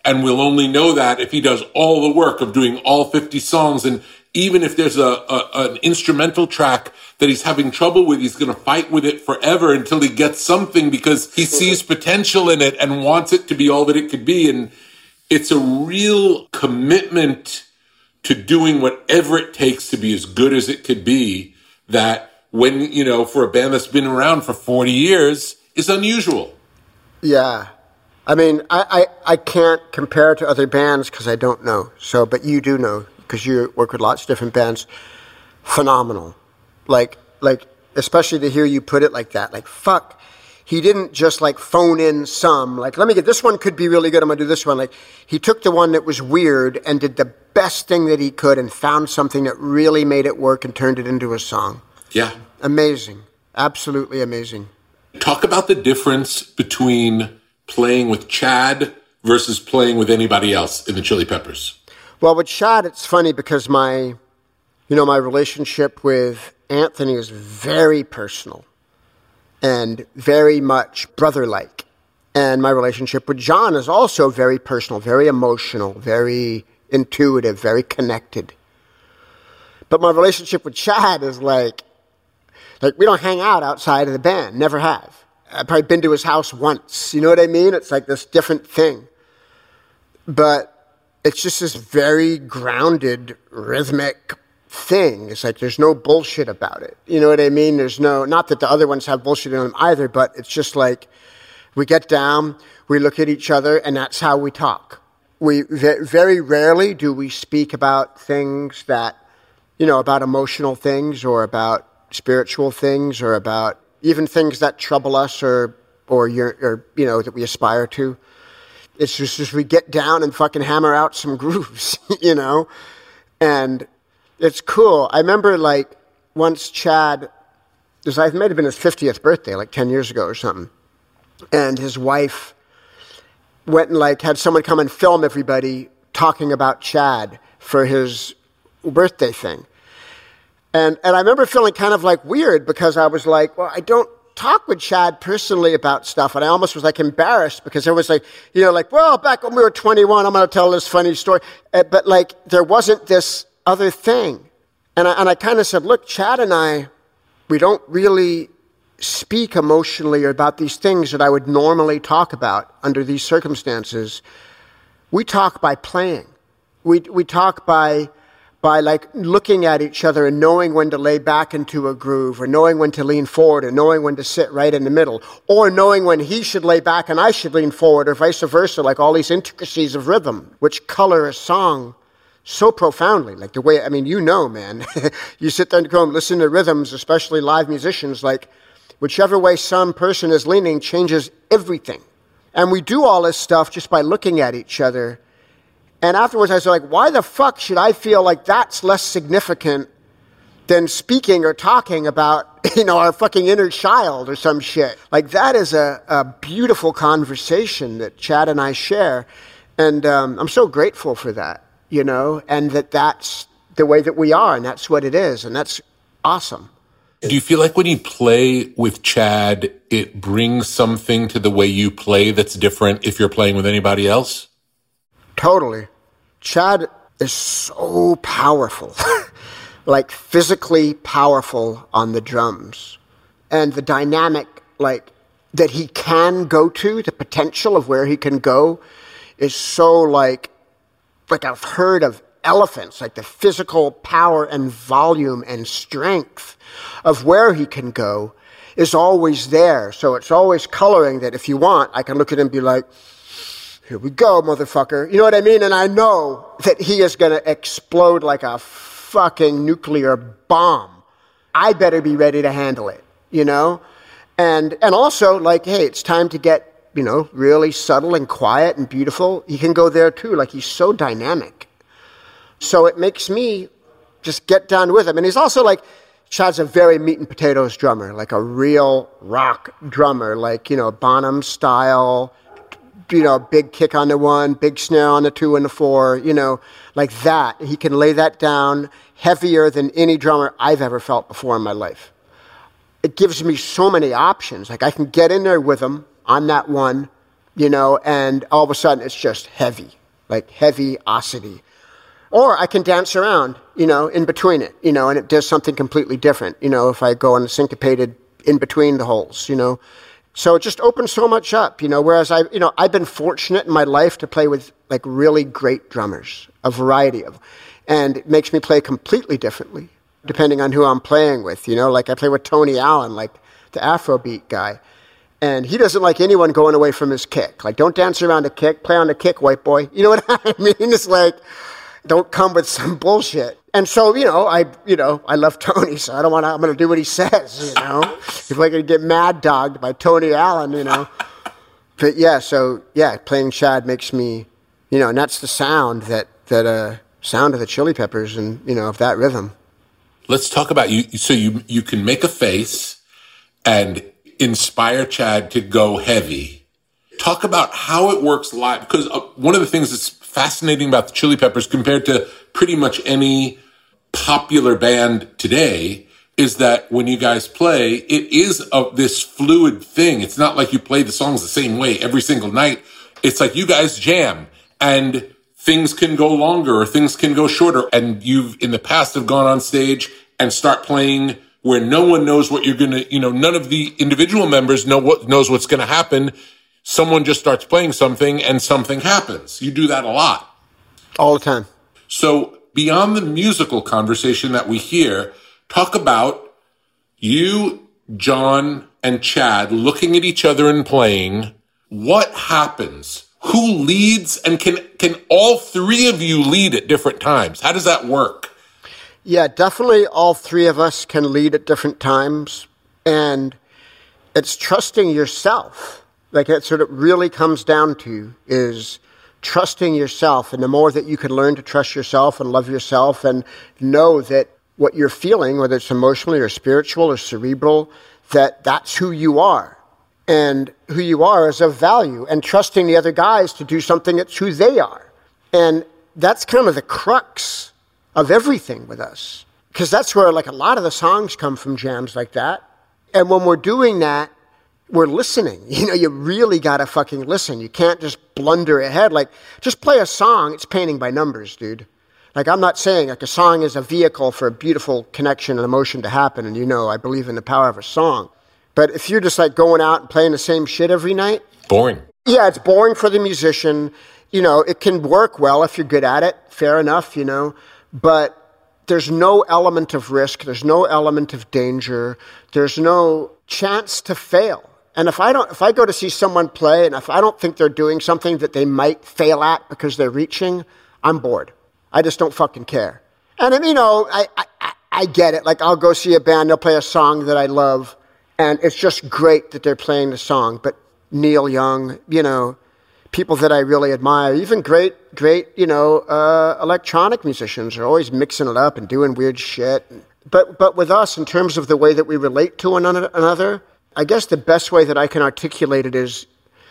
And we'll only know that if he does all the work of doing all 50 songs. And even if there's an instrumental track that he's having trouble with, he's going to fight with it forever until he gets something because he sees potential in it and wants it to be all that it could be. And it's a real commitment to doing whatever it takes to be as good as it could be that when, for a band that's been around for 40 years is unusual. Yeah. I mean, I can't compare it to other bands because I don't know. So, but you do know because you work with lots of different bands. Phenomenal. Like, especially to hear you put it like that. Like, fuck. He didn't just like phone in some, like, let me get this one could be really good. I'm going to do this one. Like, he took the one that was weird and did the best thing that he could and found something that really made it work and turned it into a song. Yeah. Amazing. Absolutely amazing. Talk about the difference between playing with Chad versus playing with anybody else in the Chili Peppers. Well, with Chad, it's funny because my relationship with Anthony is very personal and very much brother-like. And my relationship with John is also very personal, very emotional, very intuitive, very connected. But my relationship with Chad is like we don't hang out outside of the band, never have. I've probably been to his house once, you know what I mean? It's like this different thing. But it's just this very grounded, rhythmic thing. It's like there's no bullshit about it. You know what I mean? There's not that the other ones have bullshit in them either, but it's just like we get down, we look at each other, and that's how we talk. We very rarely do we speak about things that, about emotional things or about spiritual things or about even things that trouble us or that we aspire to. It's just we get down and fucking hammer out some grooves, and it's cool. I remember once Chad, it might have been his 50th birthday, 10 years ago or something, and his wife went and had someone come and film everybody talking about Chad for his birthday thing. And I remember feeling kind of weird because I was like, well, I don't talk with Chad personally about stuff. And I almost was embarrassed because there was well, back when we were 21, I'm going to tell this funny story. But there wasn't this other thing. And I kind of said, look, Chad and I, we don't really speak emotionally about these things that I would normally talk about under these circumstances. We talk by playing. We talk by looking at each other and knowing when to lay back into a groove, or knowing when to lean forward, or knowing when to sit right in the middle, or knowing when he should lay back and I should lean forward, or vice versa, all these intricacies of rhythm, which color a song so profoundly. The way, man, you sit there and go and listen to rhythms, especially live musicians, whichever way some person is leaning changes everything. And we do all this stuff just by looking at each other. And afterwards I was like, why the fuck should I feel like that's less significant than speaking or talking about, our fucking inner child or some shit? That is a beautiful conversation that Chad and I share. And I'm so grateful for that, and that's the way that we are, and that's what it is, and that's awesome. Do you feel like when you play with Chad, it brings something to the way you play that's different if you're playing with anybody else? Totally. Chad is so powerful, physically powerful on the drums. And the dynamic, that he can go to, the potential of where he can go is so I've heard of elephants, the physical power and volume and strength of where he can go is always there. So it's always coloring that if you want, I can look at him and be like, here we go, motherfucker. You know what I mean? And I know that he is going to explode like a fucking nuclear bomb. I better be ready to handle it, And also, hey, it's time to get, really subtle and quiet and beautiful. He can go there too. He's so dynamic. So it makes me just get down with him. And he's also Chad's a very meat and potatoes drummer, a real rock drummer, Bonham style, big kick on the one, big snare on the two and the four, that. He can lay that down heavier than any drummer I've ever felt before in my life. It gives me so many options. I can get in there with him on that one you know, and all of a sudden it's just heavy, like heavy-osity. Or I can dance around, you know, in between it, you know, and it does something completely different, you know, if I go on a syncopated in between the holes, you know. So it just opens so much up, you know, whereas I've been fortunate in my life to play with like really great drummers, a variety of, and it makes me play completely differently depending on who I'm playing with, you know, like I play with Tony Allen, like the Afrobeat guy, and he doesn't like anyone going away from his kick. Like, don't dance around a kick, play on the kick, white boy. You know what I mean? It's like, don't come with some bullshit. And so, I love Tony, so I'm going to do what he says, you know. If I'm going to get mad dogged by Tony Allen, you know. But playing Chad makes me, you know, and that's the sound that sound of the Chili Peppers and, you know, of that rhythm. Let's talk about you. So you can make a face and inspire Chad to go heavy. Talk about how it works live, because one of the things that's fascinating about the Chili Peppers compared to pretty much any popular band today is that when you guys play, it is this fluid thing. It's not like you play the songs the same way every single night. It's like you guys jam and things can go longer or things can go shorter. And you've in the past have gone on stage and start playing where no one knows what you're going to, you know, none of the individual members knows what's going to happen. Someone just starts playing something and something happens. You do that a lot. All the time. So beyond the musical conversation that we hear, talk about you, John, and Chad looking at each other and playing. What happens? Who leads? And can all three of you lead at different times? How does that work? Yeah, definitely all three of us can lead at different times. And it's trusting yourself. Like that's what it really comes down to, is trusting yourself. And the more that you can learn to trust yourself and love yourself and know that what you're feeling, whether it's emotionally or spiritual or cerebral, that's who you are. And who you are is of value. And trusting the other guys to do something that's who they are. And that's kind of the crux of everything with us. Because that's where like a lot of the songs come from, jams like that. And when we're doing that, we're listening. You know, you really got to fucking listen. You can't just blunder ahead. Like, just play a song. It's painting by numbers, dude. Like, I'm not saying, like, a song is a vehicle for a beautiful connection and emotion to happen. And, you know, I believe in the power of a song. But if you're just, like, going out and playing the same shit every night. Boring. Yeah, it's boring for the musician. You know, it can work well if you're good at it. Fair enough, you know. But there's no element of risk. There's no element of danger. There's no chance to fail. And if I go to see someone play and if I don't think they're doing something that they might fail at because they're reaching, I'm bored. I just don't fucking care. And, you know, I get it. Like, I'll go see a band, they'll play a song that I love, and it's just great that they're playing the song. But Neil Young, you know, people that I really admire, even great, you know, electronic musicians are always mixing it up and doing weird shit. But with us, in terms of the way that we relate to one another, I guess the best way that I can articulate it is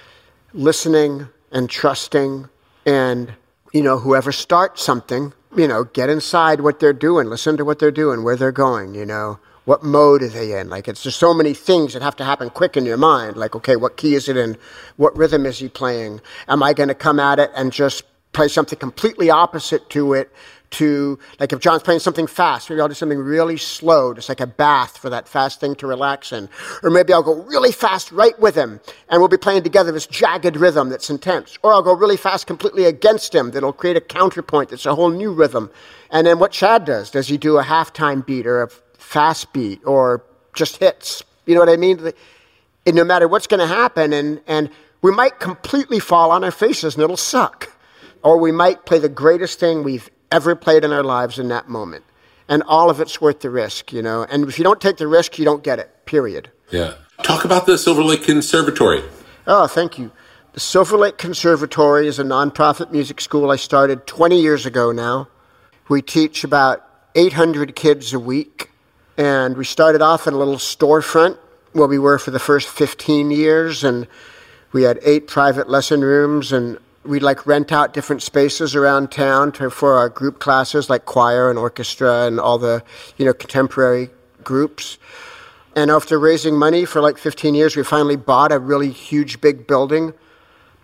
listening and trusting and, you know, whoever starts something, you know, get inside what they're doing, listen to what they're doing, where they're going, you know, what mode are they in? Like, it's just so many things that have to happen quick in your mind. Like, okay, what key is it in? What rhythm is he playing? Am I going to come at it and just play something completely opposite to it? To, like, if John's playing something fast, maybe I'll do something really slow, just like a bath for that fast thing to relax in. Or maybe I'll go really fast right with him, and we'll be playing together this jagged rhythm that's intense. Or I'll go really fast completely against him that'll create a counterpoint that's a whole new rhythm. And then what Chad does he do a halftime beat or a fast beat or just hits? You know what I mean? And no matter what's going to happen, and we might completely fall on our faces and it'll suck. Or we might play the greatest thing we've ever played in our lives in that moment. And all of it's worth the risk, you know. And if you don't take the risk, you don't get it, period. Yeah. Talk about the Silver Lake Conservatory. Oh, thank you. The Silver Lake Conservatory is a nonprofit music school I started 20 years ago now. We teach about 800 kids a week. And we started off in a little storefront where we were for the first 15 years. And we had 8 private lesson rooms, and we'd like rent out different spaces around town for our group classes like choir and orchestra and all the, you know, contemporary groups. And after raising money for like 15 years, we finally bought a really huge big building,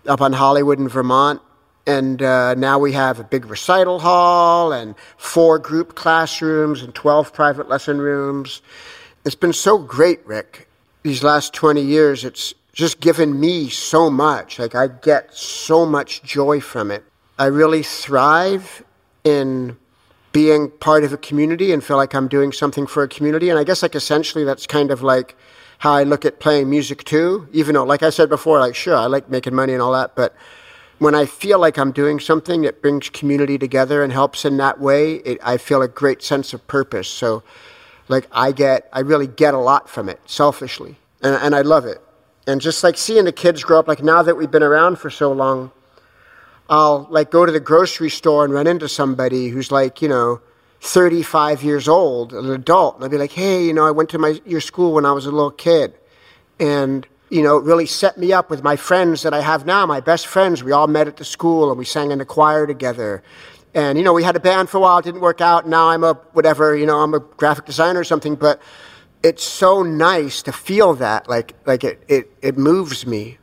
up on Hollywood in Vermont. And now we have a big recital hall and 4 group classrooms and 12 private lesson rooms. It's been so great, Rick. These last 20 years, it's just given me so much. Like, I get so much joy from it. I really thrive in being part of a community and feel like I'm doing something for a community. And I guess, like, essentially that's kind of like how I look at playing music too, even though, like I said before, like, sure, I like making money and all that, but when I feel like I'm doing something that brings community together and helps in that way, I feel a great sense of purpose. So, like, I really get a lot from it, selfishly, and I love it. And just like seeing the kids grow up, like now that we've been around for so long, I'll like go to the grocery store and run into somebody who's like, 35 years old, an adult, and I'll be like, hey, I went to your school when I was a little kid, and it really set me up with my friends that I have now, my best friends. We all met at the school and we sang in the choir together. And, we had a band for a while, it didn't work out. Now I'm I'm a graphic designer or something, but it's so nice to feel that, like it moves me,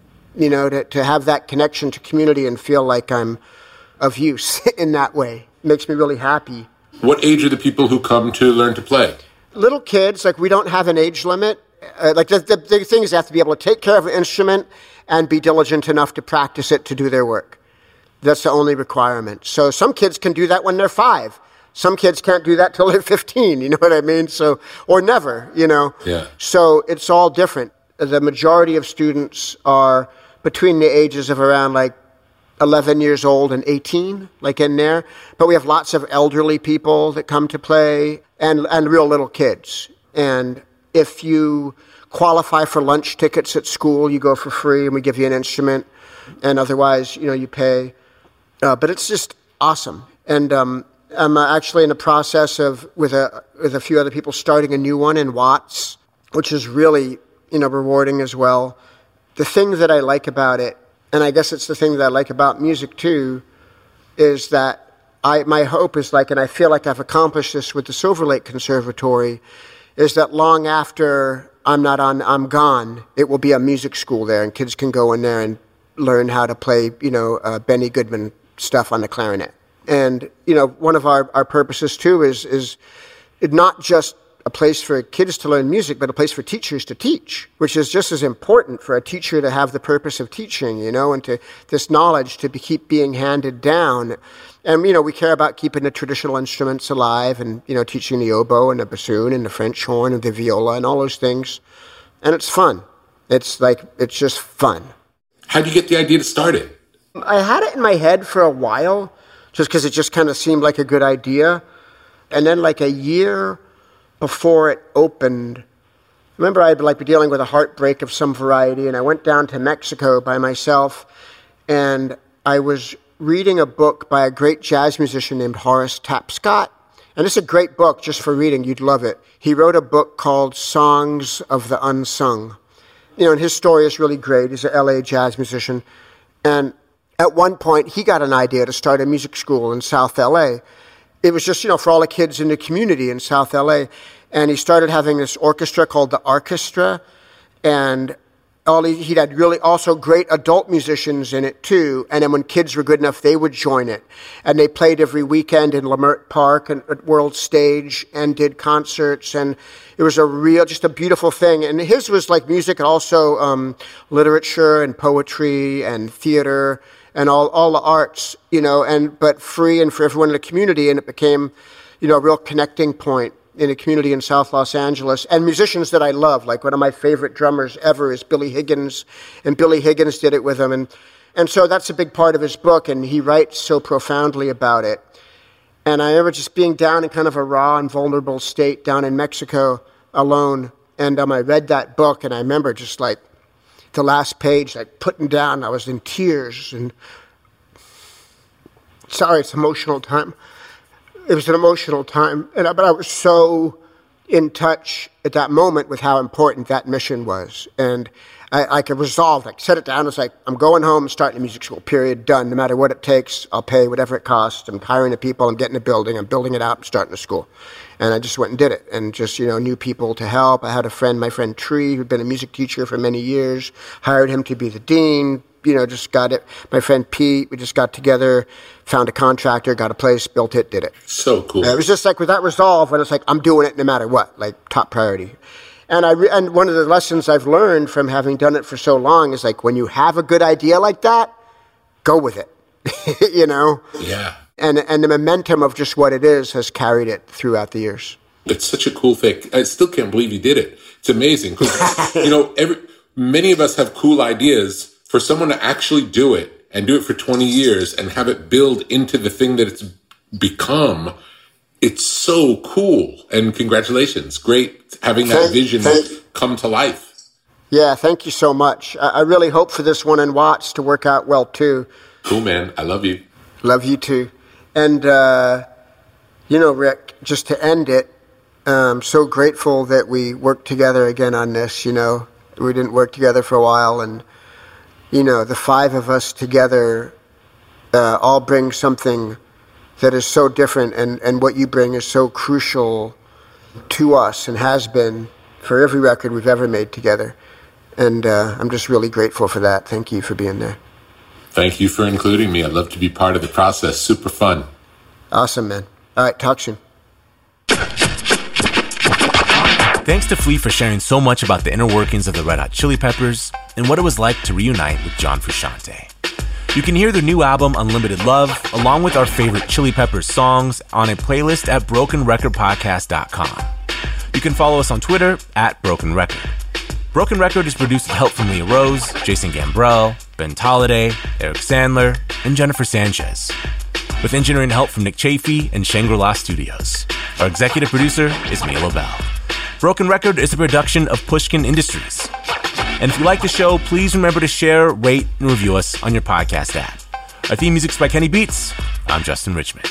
to have that connection to community and feel like I'm of use in that way. It makes me really happy. What age are the people who come to learn to play? Little kids, like we don't have an age limit. The thing is they have to be able to take care of an instrument and be diligent enough to practice it to do their work. That's the only requirement. So some kids can do that when they're 5. Some kids can't do that till they're 15, you know what I mean? So, or never, Yeah. So it's all different. The majority of students are between the ages of around like 11 years old and 18, like in there. But we have lots of elderly people that come to play and real little kids. And if you qualify for lunch tickets at school, you go for free and we give you an instrument. And otherwise, you pay. But it's just awesome. And I'm actually in the process of, with a few other people, starting a new one in Watts, which is really, rewarding as well. The thing that I like about it, and I guess it's the thing that I like about music too, is that my hope is like, and I feel like I've accomplished this with the Silver Lake Conservatory, is that long after I'm gone, it will be a music school there, and kids can go in there and learn how to play, Benny Goodman stuff on the clarinet. And, one of our purposes too is not just a place for kids to learn music, but a place for teachers to teach, which is just as important for a teacher to have the purpose of teaching, and to this knowledge to keep being handed down. And, we care about keeping the traditional instruments alive and, teaching the oboe and the bassoon and the French horn and the viola and all those things. And it's fun. It's just fun. How'd you get the idea to start it? I had it in my head for a while, just because it just kind of seemed like a good idea. And then like a year before it opened, remember I'd be dealing with a heartbreak of some variety, and I went down to Mexico by myself, and I was reading a book by a great jazz musician named Horace Tapscott. And it's a great book just for reading. You'd love it. He wrote a book called Songs of the Unsung. And his story is really great. He's an LA jazz musician. And at one point, he got an idea to start a music school in South LA. It was just, for all the kids in the community in South LA. And he started having this orchestra called the Orchestra. And he had really also great adult musicians in it too. And then when kids were good enough, they would join it. And they played every weekend in Lamert Park and at World Stage and did concerts. And it was just a beautiful thing. And his was like music and also literature and poetry and theater and all the arts, but free and for everyone in the community. And it became, a real connecting point in a community in South Los Angeles, and musicians that I love. Like one of my favorite drummers ever is Billy Higgins, and Billy Higgins did it with him. And so that's a big part of his book, and he writes so profoundly about it. And I remember just being down in kind of a raw and vulnerable state down in Mexico alone, and I read that book, and I remember just like the last page, like putting down, I was in tears, and sorry, it's an emotional time. It was an emotional time, but I was so in touch at that moment with how important that mission was. And I could resolve, set it down. It's like, I'm going home, starting a music school, period, done. No matter what it takes, I'll pay whatever it costs. I'm hiring the people, I'm getting a building, I'm building it out, I'm starting a school. And I just went and did it, and just, knew people to help. I had my friend Tree, who'd been a music teacher for many years, hired him to be the dean, just got it. My friend Pete, we just got together, found a contractor, got a place, built it, did it. So cool. It was just like with that resolve, when it's like, I'm doing it no matter what, like top priority. And and one of the lessons I've learned from having done it for so long is like, when you have a good idea like that, go with it, Yeah. And the momentum of just what it is has carried it throughout the years. It's such a cool thing. I still can't believe you did it. It's amazing. Many of us have cool ideas. For someone to actually do it and do it for 20 years and have it build into the thing that it's become, it's so cool. And congratulations. Great having that vision come to life. Yeah, thank you so much. I really hope for this one in Watts to work out well, too. Cool, man. I love you. Love you, too. And, Rick, just to end it, I'm so grateful that we worked together again on this, We didn't work together for a while, and, the five of us together all bring something that is so different, and what you bring is so crucial to us and has been for every record we've ever made together. And I'm just really grateful for that. Thank you for being there. Thank you for including me. I'd love to be part of the process. Super fun. Awesome, man. All right, talk soon. Thanks to Flea for sharing so much about the inner workings of the Red Hot Chili Peppers and what it was like to reunite with John Frusciante. You can hear their new album, Unlimited Love, along with our favorite Chili Peppers songs on a playlist at BrokenRecordPodcast.com. You can follow us on Twitter at Broken Record. Broken Record is produced with help from Leah Rose, Jason Gambrell, Ben Tolliday, Eric Sandler, and Jennifer Sanchez, with engineering help from Nick Chafee and Shangri-La Studios. Our executive producer is Mia Lobel. Broken Record is a production of Pushkin Industries. And if you like the show, please remember to share, rate, and review us on your podcast app. Our theme music's by Kenny Beats. I'm Justin Richmond.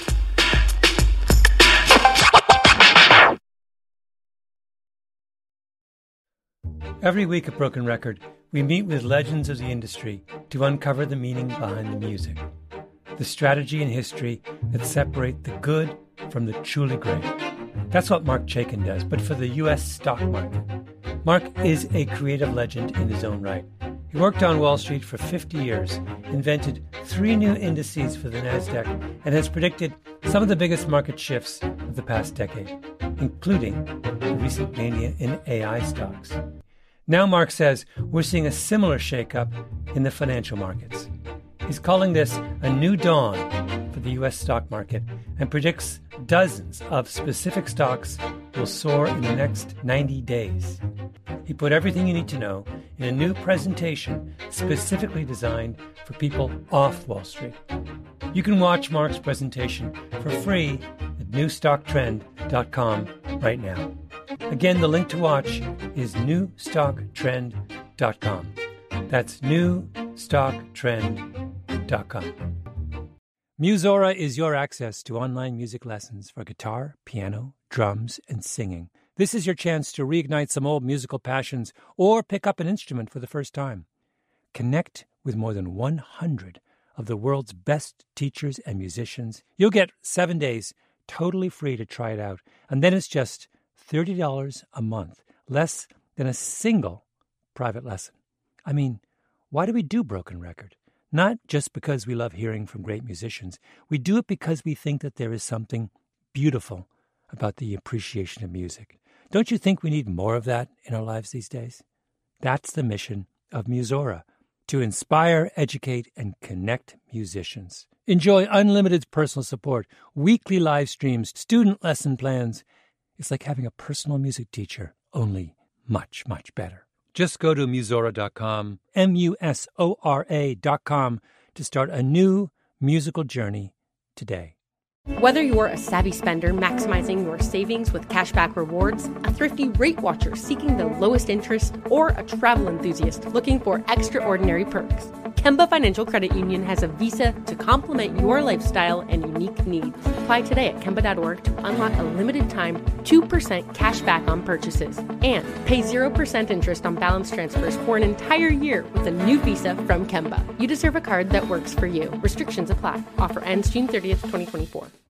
Every week at Broken Record, we meet with legends of the industry to uncover the meaning behind the music, the strategy and history that separate the good from the truly great. That's what Mark Chaikin does, but for the U.S. stock market. Mark is a creative legend in his own right. He worked on Wall Street for 50 years, invented 3 new indices for the NASDAQ, and has predicted some of the biggest market shifts of the past decade, including the recent mania in AI stocks. Now Mark says we're seeing a similar shakeup in the financial markets. He's calling this a new dawn for the U.S. stock market and predicts dozens of specific stocks will soar in the next 90 days. He put everything you need to know in a new presentation specifically designed for people off Wall Street. You can watch Mark's presentation for free at newstocktrend.com right now. Again, the link to watch is newstocktrend.com. That's newstocktrend.com. Musora is your access to online music lessons for guitar, piano, drums, and singing. This is your chance to reignite some old musical passions or pick up an instrument for the first time. Connect with more than 100 of the world's best teachers and musicians. You'll get 7 days totally free to try it out, and then it's just $30 a month, less than a single private lesson. I mean, why do we do Broken Record? Not just because we love hearing from great musicians. We do it because we think that there is something beautiful about the appreciation of music. Don't you think we need more of that in our lives these days? That's the mission of Musora, to inspire, educate, and connect musicians. Enjoy unlimited personal support, weekly live streams, student lesson plans. It's like having a personal music teacher, only much, much better. Just go to Musora.com, Musora.com, to start a new musical journey today. Whether you're a savvy spender maximizing your savings with cashback rewards, a thrifty rate watcher seeking the lowest interest, or a travel enthusiast looking for extraordinary perks, Kemba Financial Credit Union has a visa to complement your lifestyle and unique needs. Apply today at Kemba.org to unlock a limited-time 2% cash back on purchases and pay 0% interest on balance transfers for an entire year with a new visa from Kemba. You deserve a card that works for you. Restrictions apply. Offer ends June 30th, 2024.